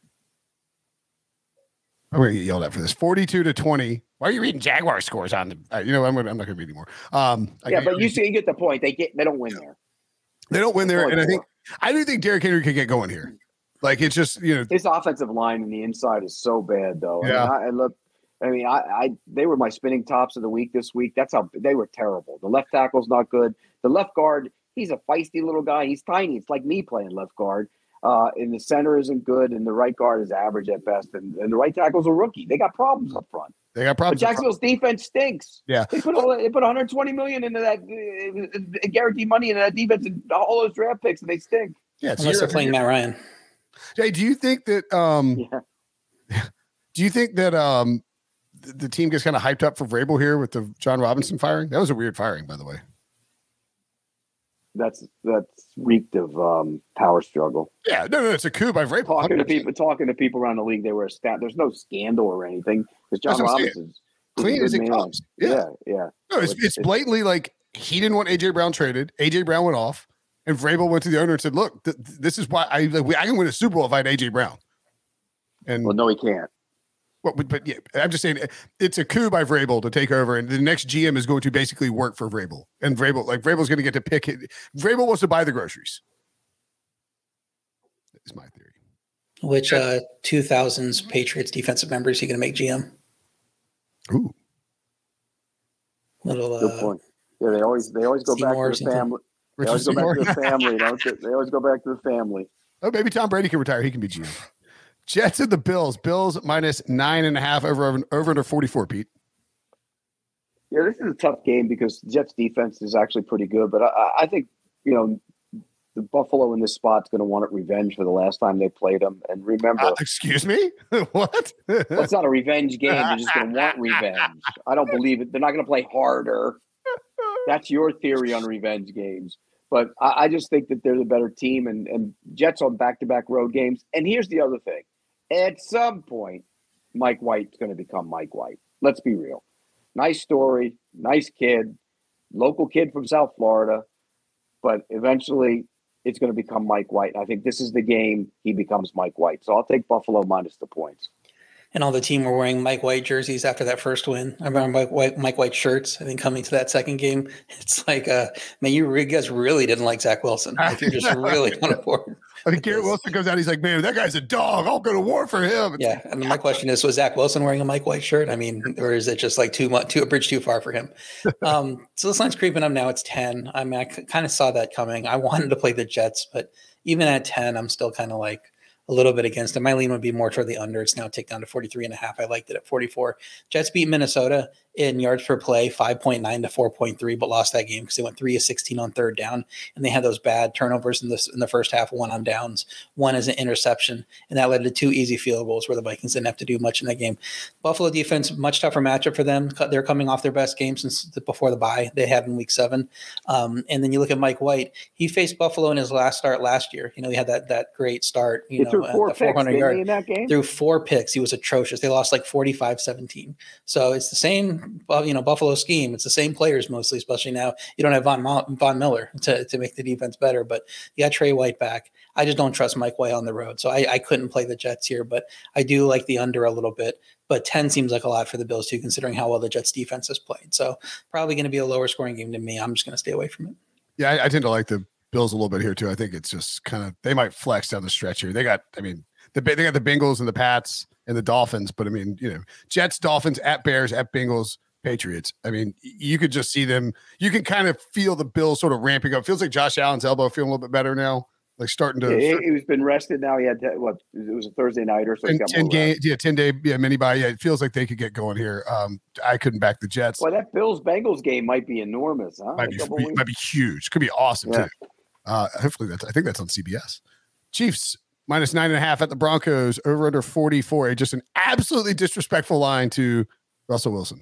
I'm gonna get yelled at for this. Forty-two to twenty. Why are you reading Jaguar scores on the? Uh, you know, I'm gonna, I'm not gonna read anymore. Um, yeah, but you see, you get the point. They get they don't win there. They don't win there, and I think I do think Derrick Henry could get going here. Like it's just you know his offensive line on the inside is so bad though. Yeah. I, mean, I, I look. I mean, I, I they were my spinning tops of the week this week. That's how they were terrible. The left tackle's not good. The left guard, he's a feisty little guy. He's tiny. It's like me playing left guard. Uh, and the center isn't good, and the right guard is average at best. And, and the right tackle's a rookie. They got problems up front. They got problems. But Jacksonville's defense stinks. Yeah, they put they put one hundred twenty million into that uh, guaranteed money into that defense and all those draft picks, and they stink. Yeah, unless they're playing Matt Ryan. Hey, do you think that? Um, yeah. Do you think that? Um, the team gets kind of hyped up for Vrabel here with the John Robinson firing. That was a weird firing, by the way. That's that's reeked of um, power struggle. Yeah, no, no, it's a coup by Vrabel. Talking one hundred percent. to people, talking to people around the league, they were a stat. There's no scandal or anything because John Robinson's clean as it comes. Yeah, yeah, yeah. No, it's, it's blatantly like he didn't want A J Brown traded. A J Brown went off, and Vrabel went to the owner and said, "Look, th- this is why I like, I can win a Super Bowl if I had A J Brown." And well, no, he can't. Well, but, but yeah, I'm just saying it's a coup by Vrabel to take over, and the next G M is going to basically work for Vrabel. And Vrabel, like Vrabel's going to get to pick it. Vrabel wants to buy the groceries. That's my theory. Which uh, two thousands Patriots defensive member is he going to make G M? Ooh, little good uh, point. Yeah, they always they always go Seymour back to the family. They Richard always go Seymour. back to the family. Don't they? They always go back to the family. Oh, maybe Tom Brady can retire. He can be G M. Jets and the Bills. Bills minus nine and a half over over, over under forty-four, Pete. Yeah, this is a tough game because Jets defense is actually pretty good, but I, I think, you know, the Buffalo in this spot's going to want revenge for the last time they played them. And remember, uh, excuse me, what? Well, it's not a revenge game. They're just going to want revenge. I don't believe it. They're not going to play harder. That's your theory on revenge games. But I, I just think that they're the better team, and, and Jets on back-to-back road games. And here's the other thing: at some point, Mike White's going to become Mike White. Let's be real. Nice story, nice kid, local kid from South Florida, but eventually it's going to become Mike White. I think this is the game he becomes Mike White. So I'll take Buffalo minus the points. And all the team were wearing Mike White jerseys after that first win. I remember Mike White, Mike White shirts. I think coming to that second game, it's like, uh, man, you, you guys really didn't like Zach Wilson. If you're just really on board. I think Garrett Wilson comes out. He's like, man, that guy's a dog. I'll go to war for him. It's yeah. And my question is, was Zach Wilson wearing a Mike White shirt? I mean, or is it just like too much, too a bridge too far for him? Um, so this line's creeping up now. It's ten. I mean, I c- kind of saw that coming. I wanted to play the Jets, but even at ten, I'm still kind of like a little bit against it. My lean would be more toward the under. It's now ticked down to forty-three and a half. I liked it at forty-four. Jets beat Minnesota in yards per play, five point nine to four point three, but lost that game because they went three of sixteen on third down. And they had those bad turnovers in this in the first half, one on downs, one as an interception. And that led to two easy field goals where the Vikings didn't have to do much in that game. Buffalo defense, much tougher matchup for them. They're coming off their best game since the, before the bye they had in week seven. Um, and then you look at Mike White. He faced Buffalo in his last start last year. You know, he had that that great start, you he know, threw four uh, four hundred yards in that game. Threw four picks. He was atrocious. They lost like forty-five seventeen. So it's the same, you know, Buffalo scheme. It's the same players mostly, especially now. You don't have Von, Von Miller to, to make the defense better, but you got Trey White back. I just don't trust Mike White on the road. So I, I couldn't play the Jets here, but I do like the under a little bit. But ten seems like a lot for the Bills too, considering how well the Jets defense has played. So probably going to be a lower scoring game to me. I'm just going to stay away from it. Yeah, I, I tend to like the Bills a little bit here too. I think it's just kind of, they might flex down the stretch here. They got, I mean, the, they got the Bengals and the Pats and the Dolphins, but I mean, you know, Jets, Dolphins, at Bears, at Bengals, Patriots. I mean, you could just see them. You can kind of feel the Bills sort of ramping up. Feels like Josh Allen's elbow feeling a little bit better now, like starting to. Yeah, he, he's been rested now. He had to, what? It was a Thursday nighter, so ten, he's got ten more game, rest. yeah, ten day, yeah, mini bye. Yeah, it feels like they could get going here. Um, I couldn't back the Jets. Well, that Bills Bengals game might be enormous, huh? Might be, be might be huge. Could be awesome yeah. too. Uh, hopefully that's. I think that's on C B S. Chiefs minus nine and a half at the Broncos. Over under forty-four. Just an absolutely disrespectful line to Russell Wilson.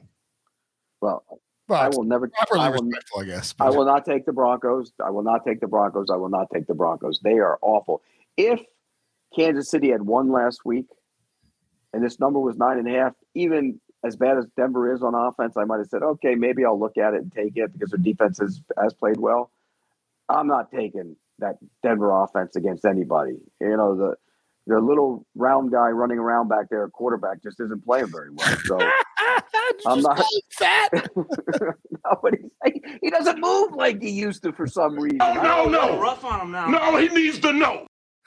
Well, but I will never. Properly I will, respectful, I guess. I will not take the Broncos. I will not take the Broncos. I will not take the Broncos. They are awful. If Kansas City had won last week, and this number was nine and a half, even as bad as Denver is on offense, I might have said, okay, maybe I'll look at it and take it because their defense has, has played well. I'm not taking that Denver offense against anybody. You know, the the little round guy running around back there, quarterback, just isn't playing very well. So I'm not fat. No, but he's, he doesn't move like he used to for some reason. Oh, no, no. Rough on him now. No, he needs to know.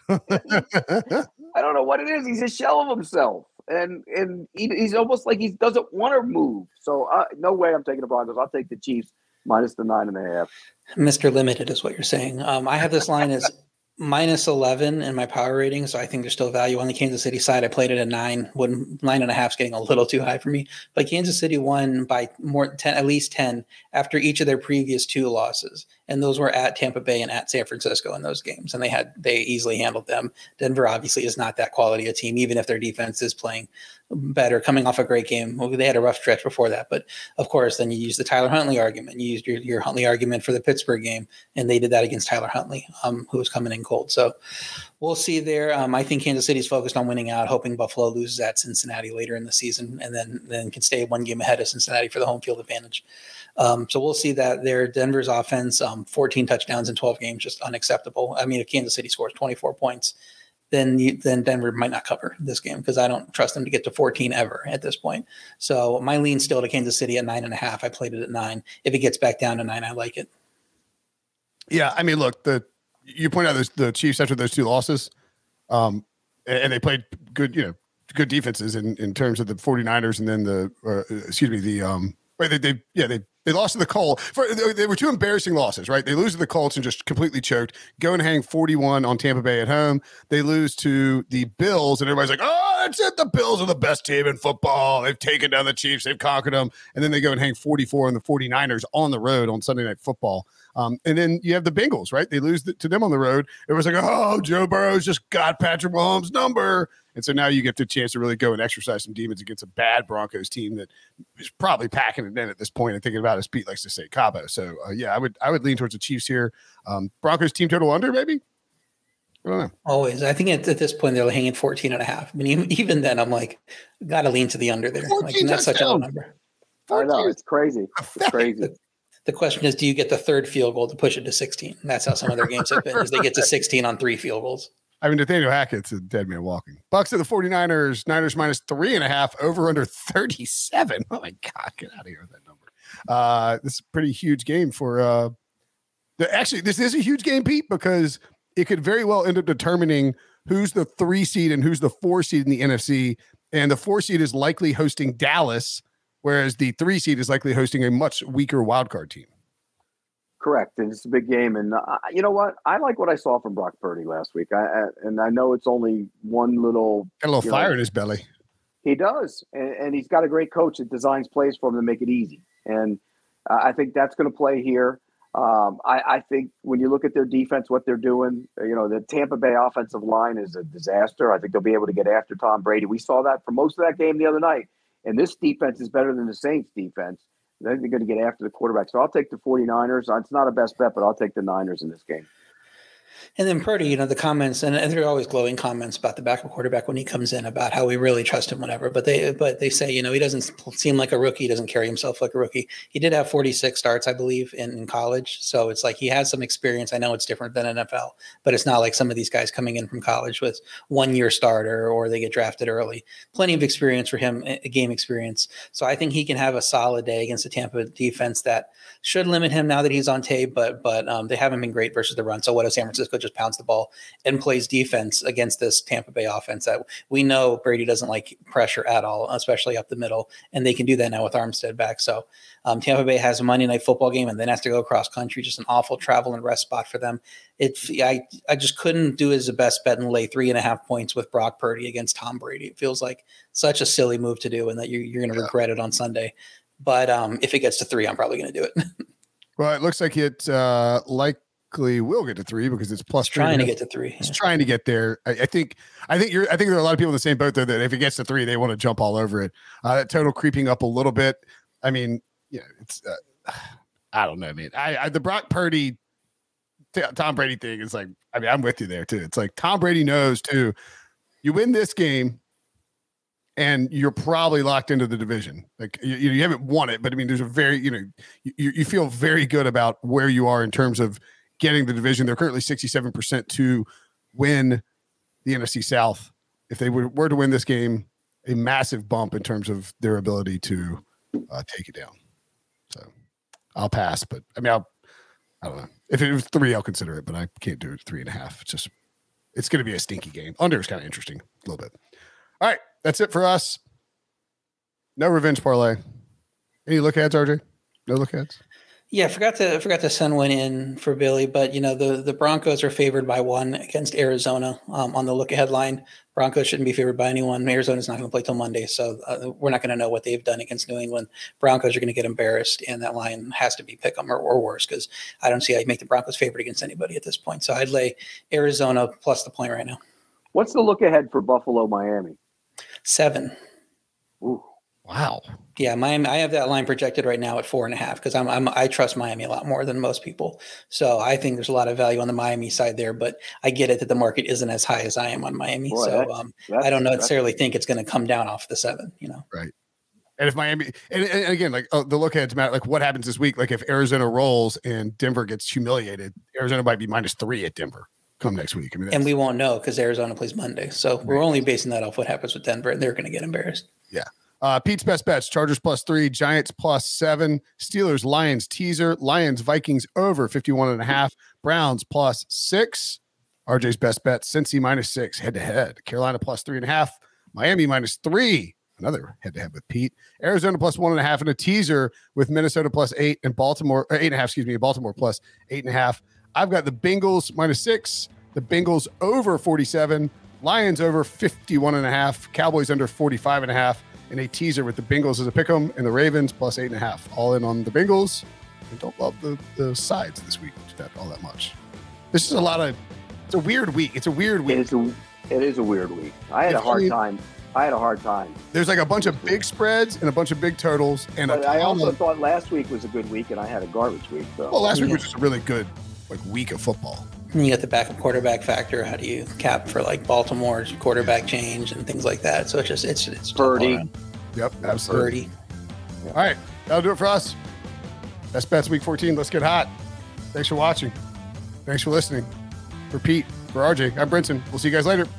I don't know what it is. He's a shell of himself. And and he, he's almost like he doesn't want to move. So uh, no way I'm taking the Broncos. I'll take the Chiefs minus the nine and a half. Mister Limited is what you're saying. Um, I have this line as minus eleven in my power rating, so I think there's still value on the Kansas City side. I played it at nine. When nine and a half is getting a little too high for me, but Kansas City won by more ten, at least ten, after each of their previous two losses, and those were at Tampa Bay and at San Francisco in those games, and they had they easily handled them. Denver obviously is not that quality a team, even if their defense is playing better, coming off a great game. Well, they had a rough stretch before that, but of course, then you use the Tyler Huntley argument. You used your, your Huntley argument for the Pittsburgh game, and they did that against Tyler Huntley, um, who was coming in cold. So we'll see there. Um, I think Kansas City's focused on winning out, hoping Buffalo loses at Cincinnati later in the season, and then then can stay one game ahead of Cincinnati for the home field advantage. Um, so we'll see that there. Denver's offense, um, fourteen touchdowns in twelve games, just unacceptable. I mean, if Kansas City scores twenty-four points, then you, then Denver might not cover this game because I don't trust them to get to fourteen ever at this point. So my lean still to Kansas City at nine and a half. I played it at nine. If it gets back down to nine, I like it. Yeah, I mean, look, the you point out those, the Chiefs after those two losses, um, and, and they played good, you know, good defenses in, in terms of the 49ers and then the uh, excuse me, the um, wait, they, they yeah they. They lost to the Colts. For, they were two embarrassing losses, right? They lose to the Colts and just completely choked. Go and hang forty-one on Tampa Bay at home. They lose to the Bills, and everybody's like, oh, that's it. The Bills are the best team in football. They've taken down the Chiefs. They've conquered them. And then they go and hang forty-four on the 49ers on the road on Sunday Night Football. Um, and then you have the Bengals, right? They lose the, to them on the road. It was like, oh, Joe Burrow's just got Patrick Mahomes' number. And so now you get the chance to really go and exercise some demons against a bad Broncos team that is probably packing it in at this point and thinking about, as Pete likes to say, Cabo. So, uh, yeah, I would I would lean towards the Chiefs here. Um, Broncos team total under, maybe? I don't know. Always. I think at, at this point, they're hanging fourteen and a half. I mean, even, even then, I'm like, got to lean to the under there. Like, and that's such a low number. I know. It's crazy. It's crazy. The, the question is, do you get the third field goal to push it to sixteen? And that's how some of their games have been, is they get to sixteen on three field goals. I mean, Nathaniel Hackett's a dead man walking. Bucks at the 49ers, Niners minus three and a half, over under thirty-seven. Oh, my God. Get out of here with that number. Uh, this is a pretty huge game for uh, the, actually, this is a huge game, Pete, because it could very well end up determining who's the three seed and who's the four seed in the N F C. And the four seed is likely hosting Dallas, whereas the three seed is likely hosting a much weaker wild card team. Correct. And it's a big game. And uh, you know what? I like what I saw from Brock Purdy last week. I, I and I know it's only one little got a little fire know, in his belly. He does. And, and he's got a great coach that designs plays for him to make it easy. And uh, I think that's going to play here. Um, I, I think when you look at their defense, what they're doing, you know, the Tampa Bay offensive line is a disaster. I think they'll be able to get after Tom Brady. We saw that for most of that game the other night. And this defense is better than the Saints defense. They're going to get after the quarterback. So I'll take the 49ers. It's not a best bet, but I'll take the Niners in this game. And then Purdy, you know, the comments, and, and there are always glowing comments about the backup quarterback when he comes in about how we really trust him, whatever. But they, but they say, you know, he doesn't seem like a rookie. He doesn't carry himself like a rookie. He did have forty-six starts, I believe, in, in college. So it's like he has some experience. I know it's different than N F L, but it's not like some of these guys coming in from college with one year starter or they get drafted early. Plenty of experience for him, game experience. So I think he can have a solid day against the Tampa defense that should limit him now that he's on tape, but but um, they haven't been great versus the run. So what if San Francisco just pounds the ball and plays defense against this Tampa Bay offense that we know Brady doesn't like pressure at all, especially up the middle, and they can do that now with Armstead back. So um, Tampa Bay has a Monday night football game and then has to go across country, just an awful travel and rest spot for them. It, I, I just couldn't do as a best bet and lay three and a half points with Brock Purdy against Tom Brady. It feels like such a silly move to do and that you're, you're going to yeah. regret it on Sunday. But um, if it gets to three, I'm probably going to do it. Well, it looks like it uh, likely will get to three because it's plus it's trying to get to three. It's yeah. trying to get there. I, I think. I think you're. I think there are a lot of people in the same boat though that if it gets to three, they want to jump all over it. Uh, that total creeping up a little bit. I mean, yeah, it's. Uh, I don't know, man. I, I the Brock Purdy, t- Tom Brady thing is like. I mean, I'm with you there too. It's like Tom Brady knows too. You win this game. And you're probably locked into the division. Like you, you haven't won it, but I mean, there's a very, you know, you, you feel very good about where you are in terms of getting the division. They're currently sixty-seven percent to win the N F C South. If they were, were to win this game, a massive bump in terms of their ability to uh, take it down. So I'll pass, but I mean, I'll, I don't know. If it was three, I'll consider it, but I can't do it three and a half. It's just, it's going to be a stinky game. Under is kind of interesting a little bit. All right. That's it for us. No revenge parlay. Any look ads, R J? No look ads? Yeah, I forgot to I forgot to send one in for Billy, but you know the, the Broncos are favored by one against Arizona um, on the look ahead line. Broncos shouldn't be favored by anyone. Arizona's not going to play till Monday, so uh, we're not going to know what they've done against New England. Broncos are going to get embarrassed, and that line has to be pick 'em or, or worse because I don't see how you make the Broncos favorite against anybody at this point. So I'd lay Arizona plus the point right now. What's the look ahead for Buffalo, Miami? Seven. Ooh. Wow. Yeah, Miami. I have that line projected right now at four and a half because I'm, I'm I trust Miami a lot more than most people. So I think there's a lot of value on the Miami side there. But I get it that the market isn't as high as I am on Miami. Boy, so that's, um, that's, I don't necessarily think it's going to come down off the seven. You know. Right. And if Miami, and, and again, like oh, the look ahead matter, like what happens this week? Like if Arizona rolls and Denver gets humiliated, Arizona might be minus three at Denver come next week. I mean, and we won't know because Arizona plays Monday. So right. We're only basing that off what happens with Denver, and they're going to get embarrassed. Yeah. Uh, Pete's best bets: Chargers plus three, Giants plus seven, Steelers, Lions teaser, Lions, Vikings over fifty-one and a half, Browns plus six. R J's best bet: Cincy minus six, head to head. Carolina plus three and a half, Miami minus three. Another head to head with Pete. Arizona plus one and a half, and a teaser with Minnesota plus eight and Baltimore uh, eight and a half. Excuse me, Baltimore plus eight and a half. I've got the Bengals minus six, the Bengals over forty-seven, Lions over fifty-one and a half, Cowboys under forty-five and a half, and a teaser with the Bengals as a pick'em and the Ravens plus eight and a half. All in on the Bengals. I don't love the, the sides this week that all that much. This is a lot of, it's a weird week. It's a weird week. It is a, it is a weird week. I had If a hard only- time. I had a hard time. There's like a bunch of big spreads and a bunch of big totals. And a But I ton also of, thought last week was a good week, and I had a garbage week. So. well, last week Yeah. was just a really good like week of football. And you got the backup quarterback factor. How do you cap for like Baltimore's quarterback change and things like that? So it's just it's it's tough all Purdy. around. Yep, absolutely. Purdy. All right, that'll do it for us. Best bets week fourteen. Let's get hot. Thanks for watching. Thanks for listening. For Pete, for R J, I'm Brinson. We'll see you guys later.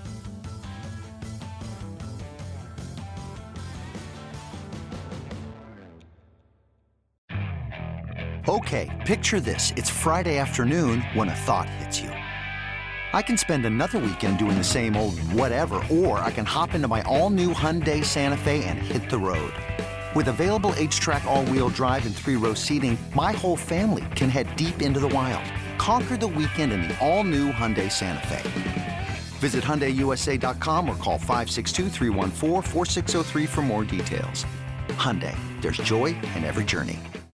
Okay, picture this. It's Friday afternoon when a thought hits you. I can spend another weekend doing the same old whatever, or I can hop into my all-new Hyundai Santa Fe and hit the road. With available H-Track all-wheel drive and three-row seating, my whole family can head deep into the wild. Conquer the weekend in the all-new Hyundai Santa Fe. Visit Hyundai U S A dot com or call five six two, three one four, four six zero three for more details. Hyundai, there's joy in every journey.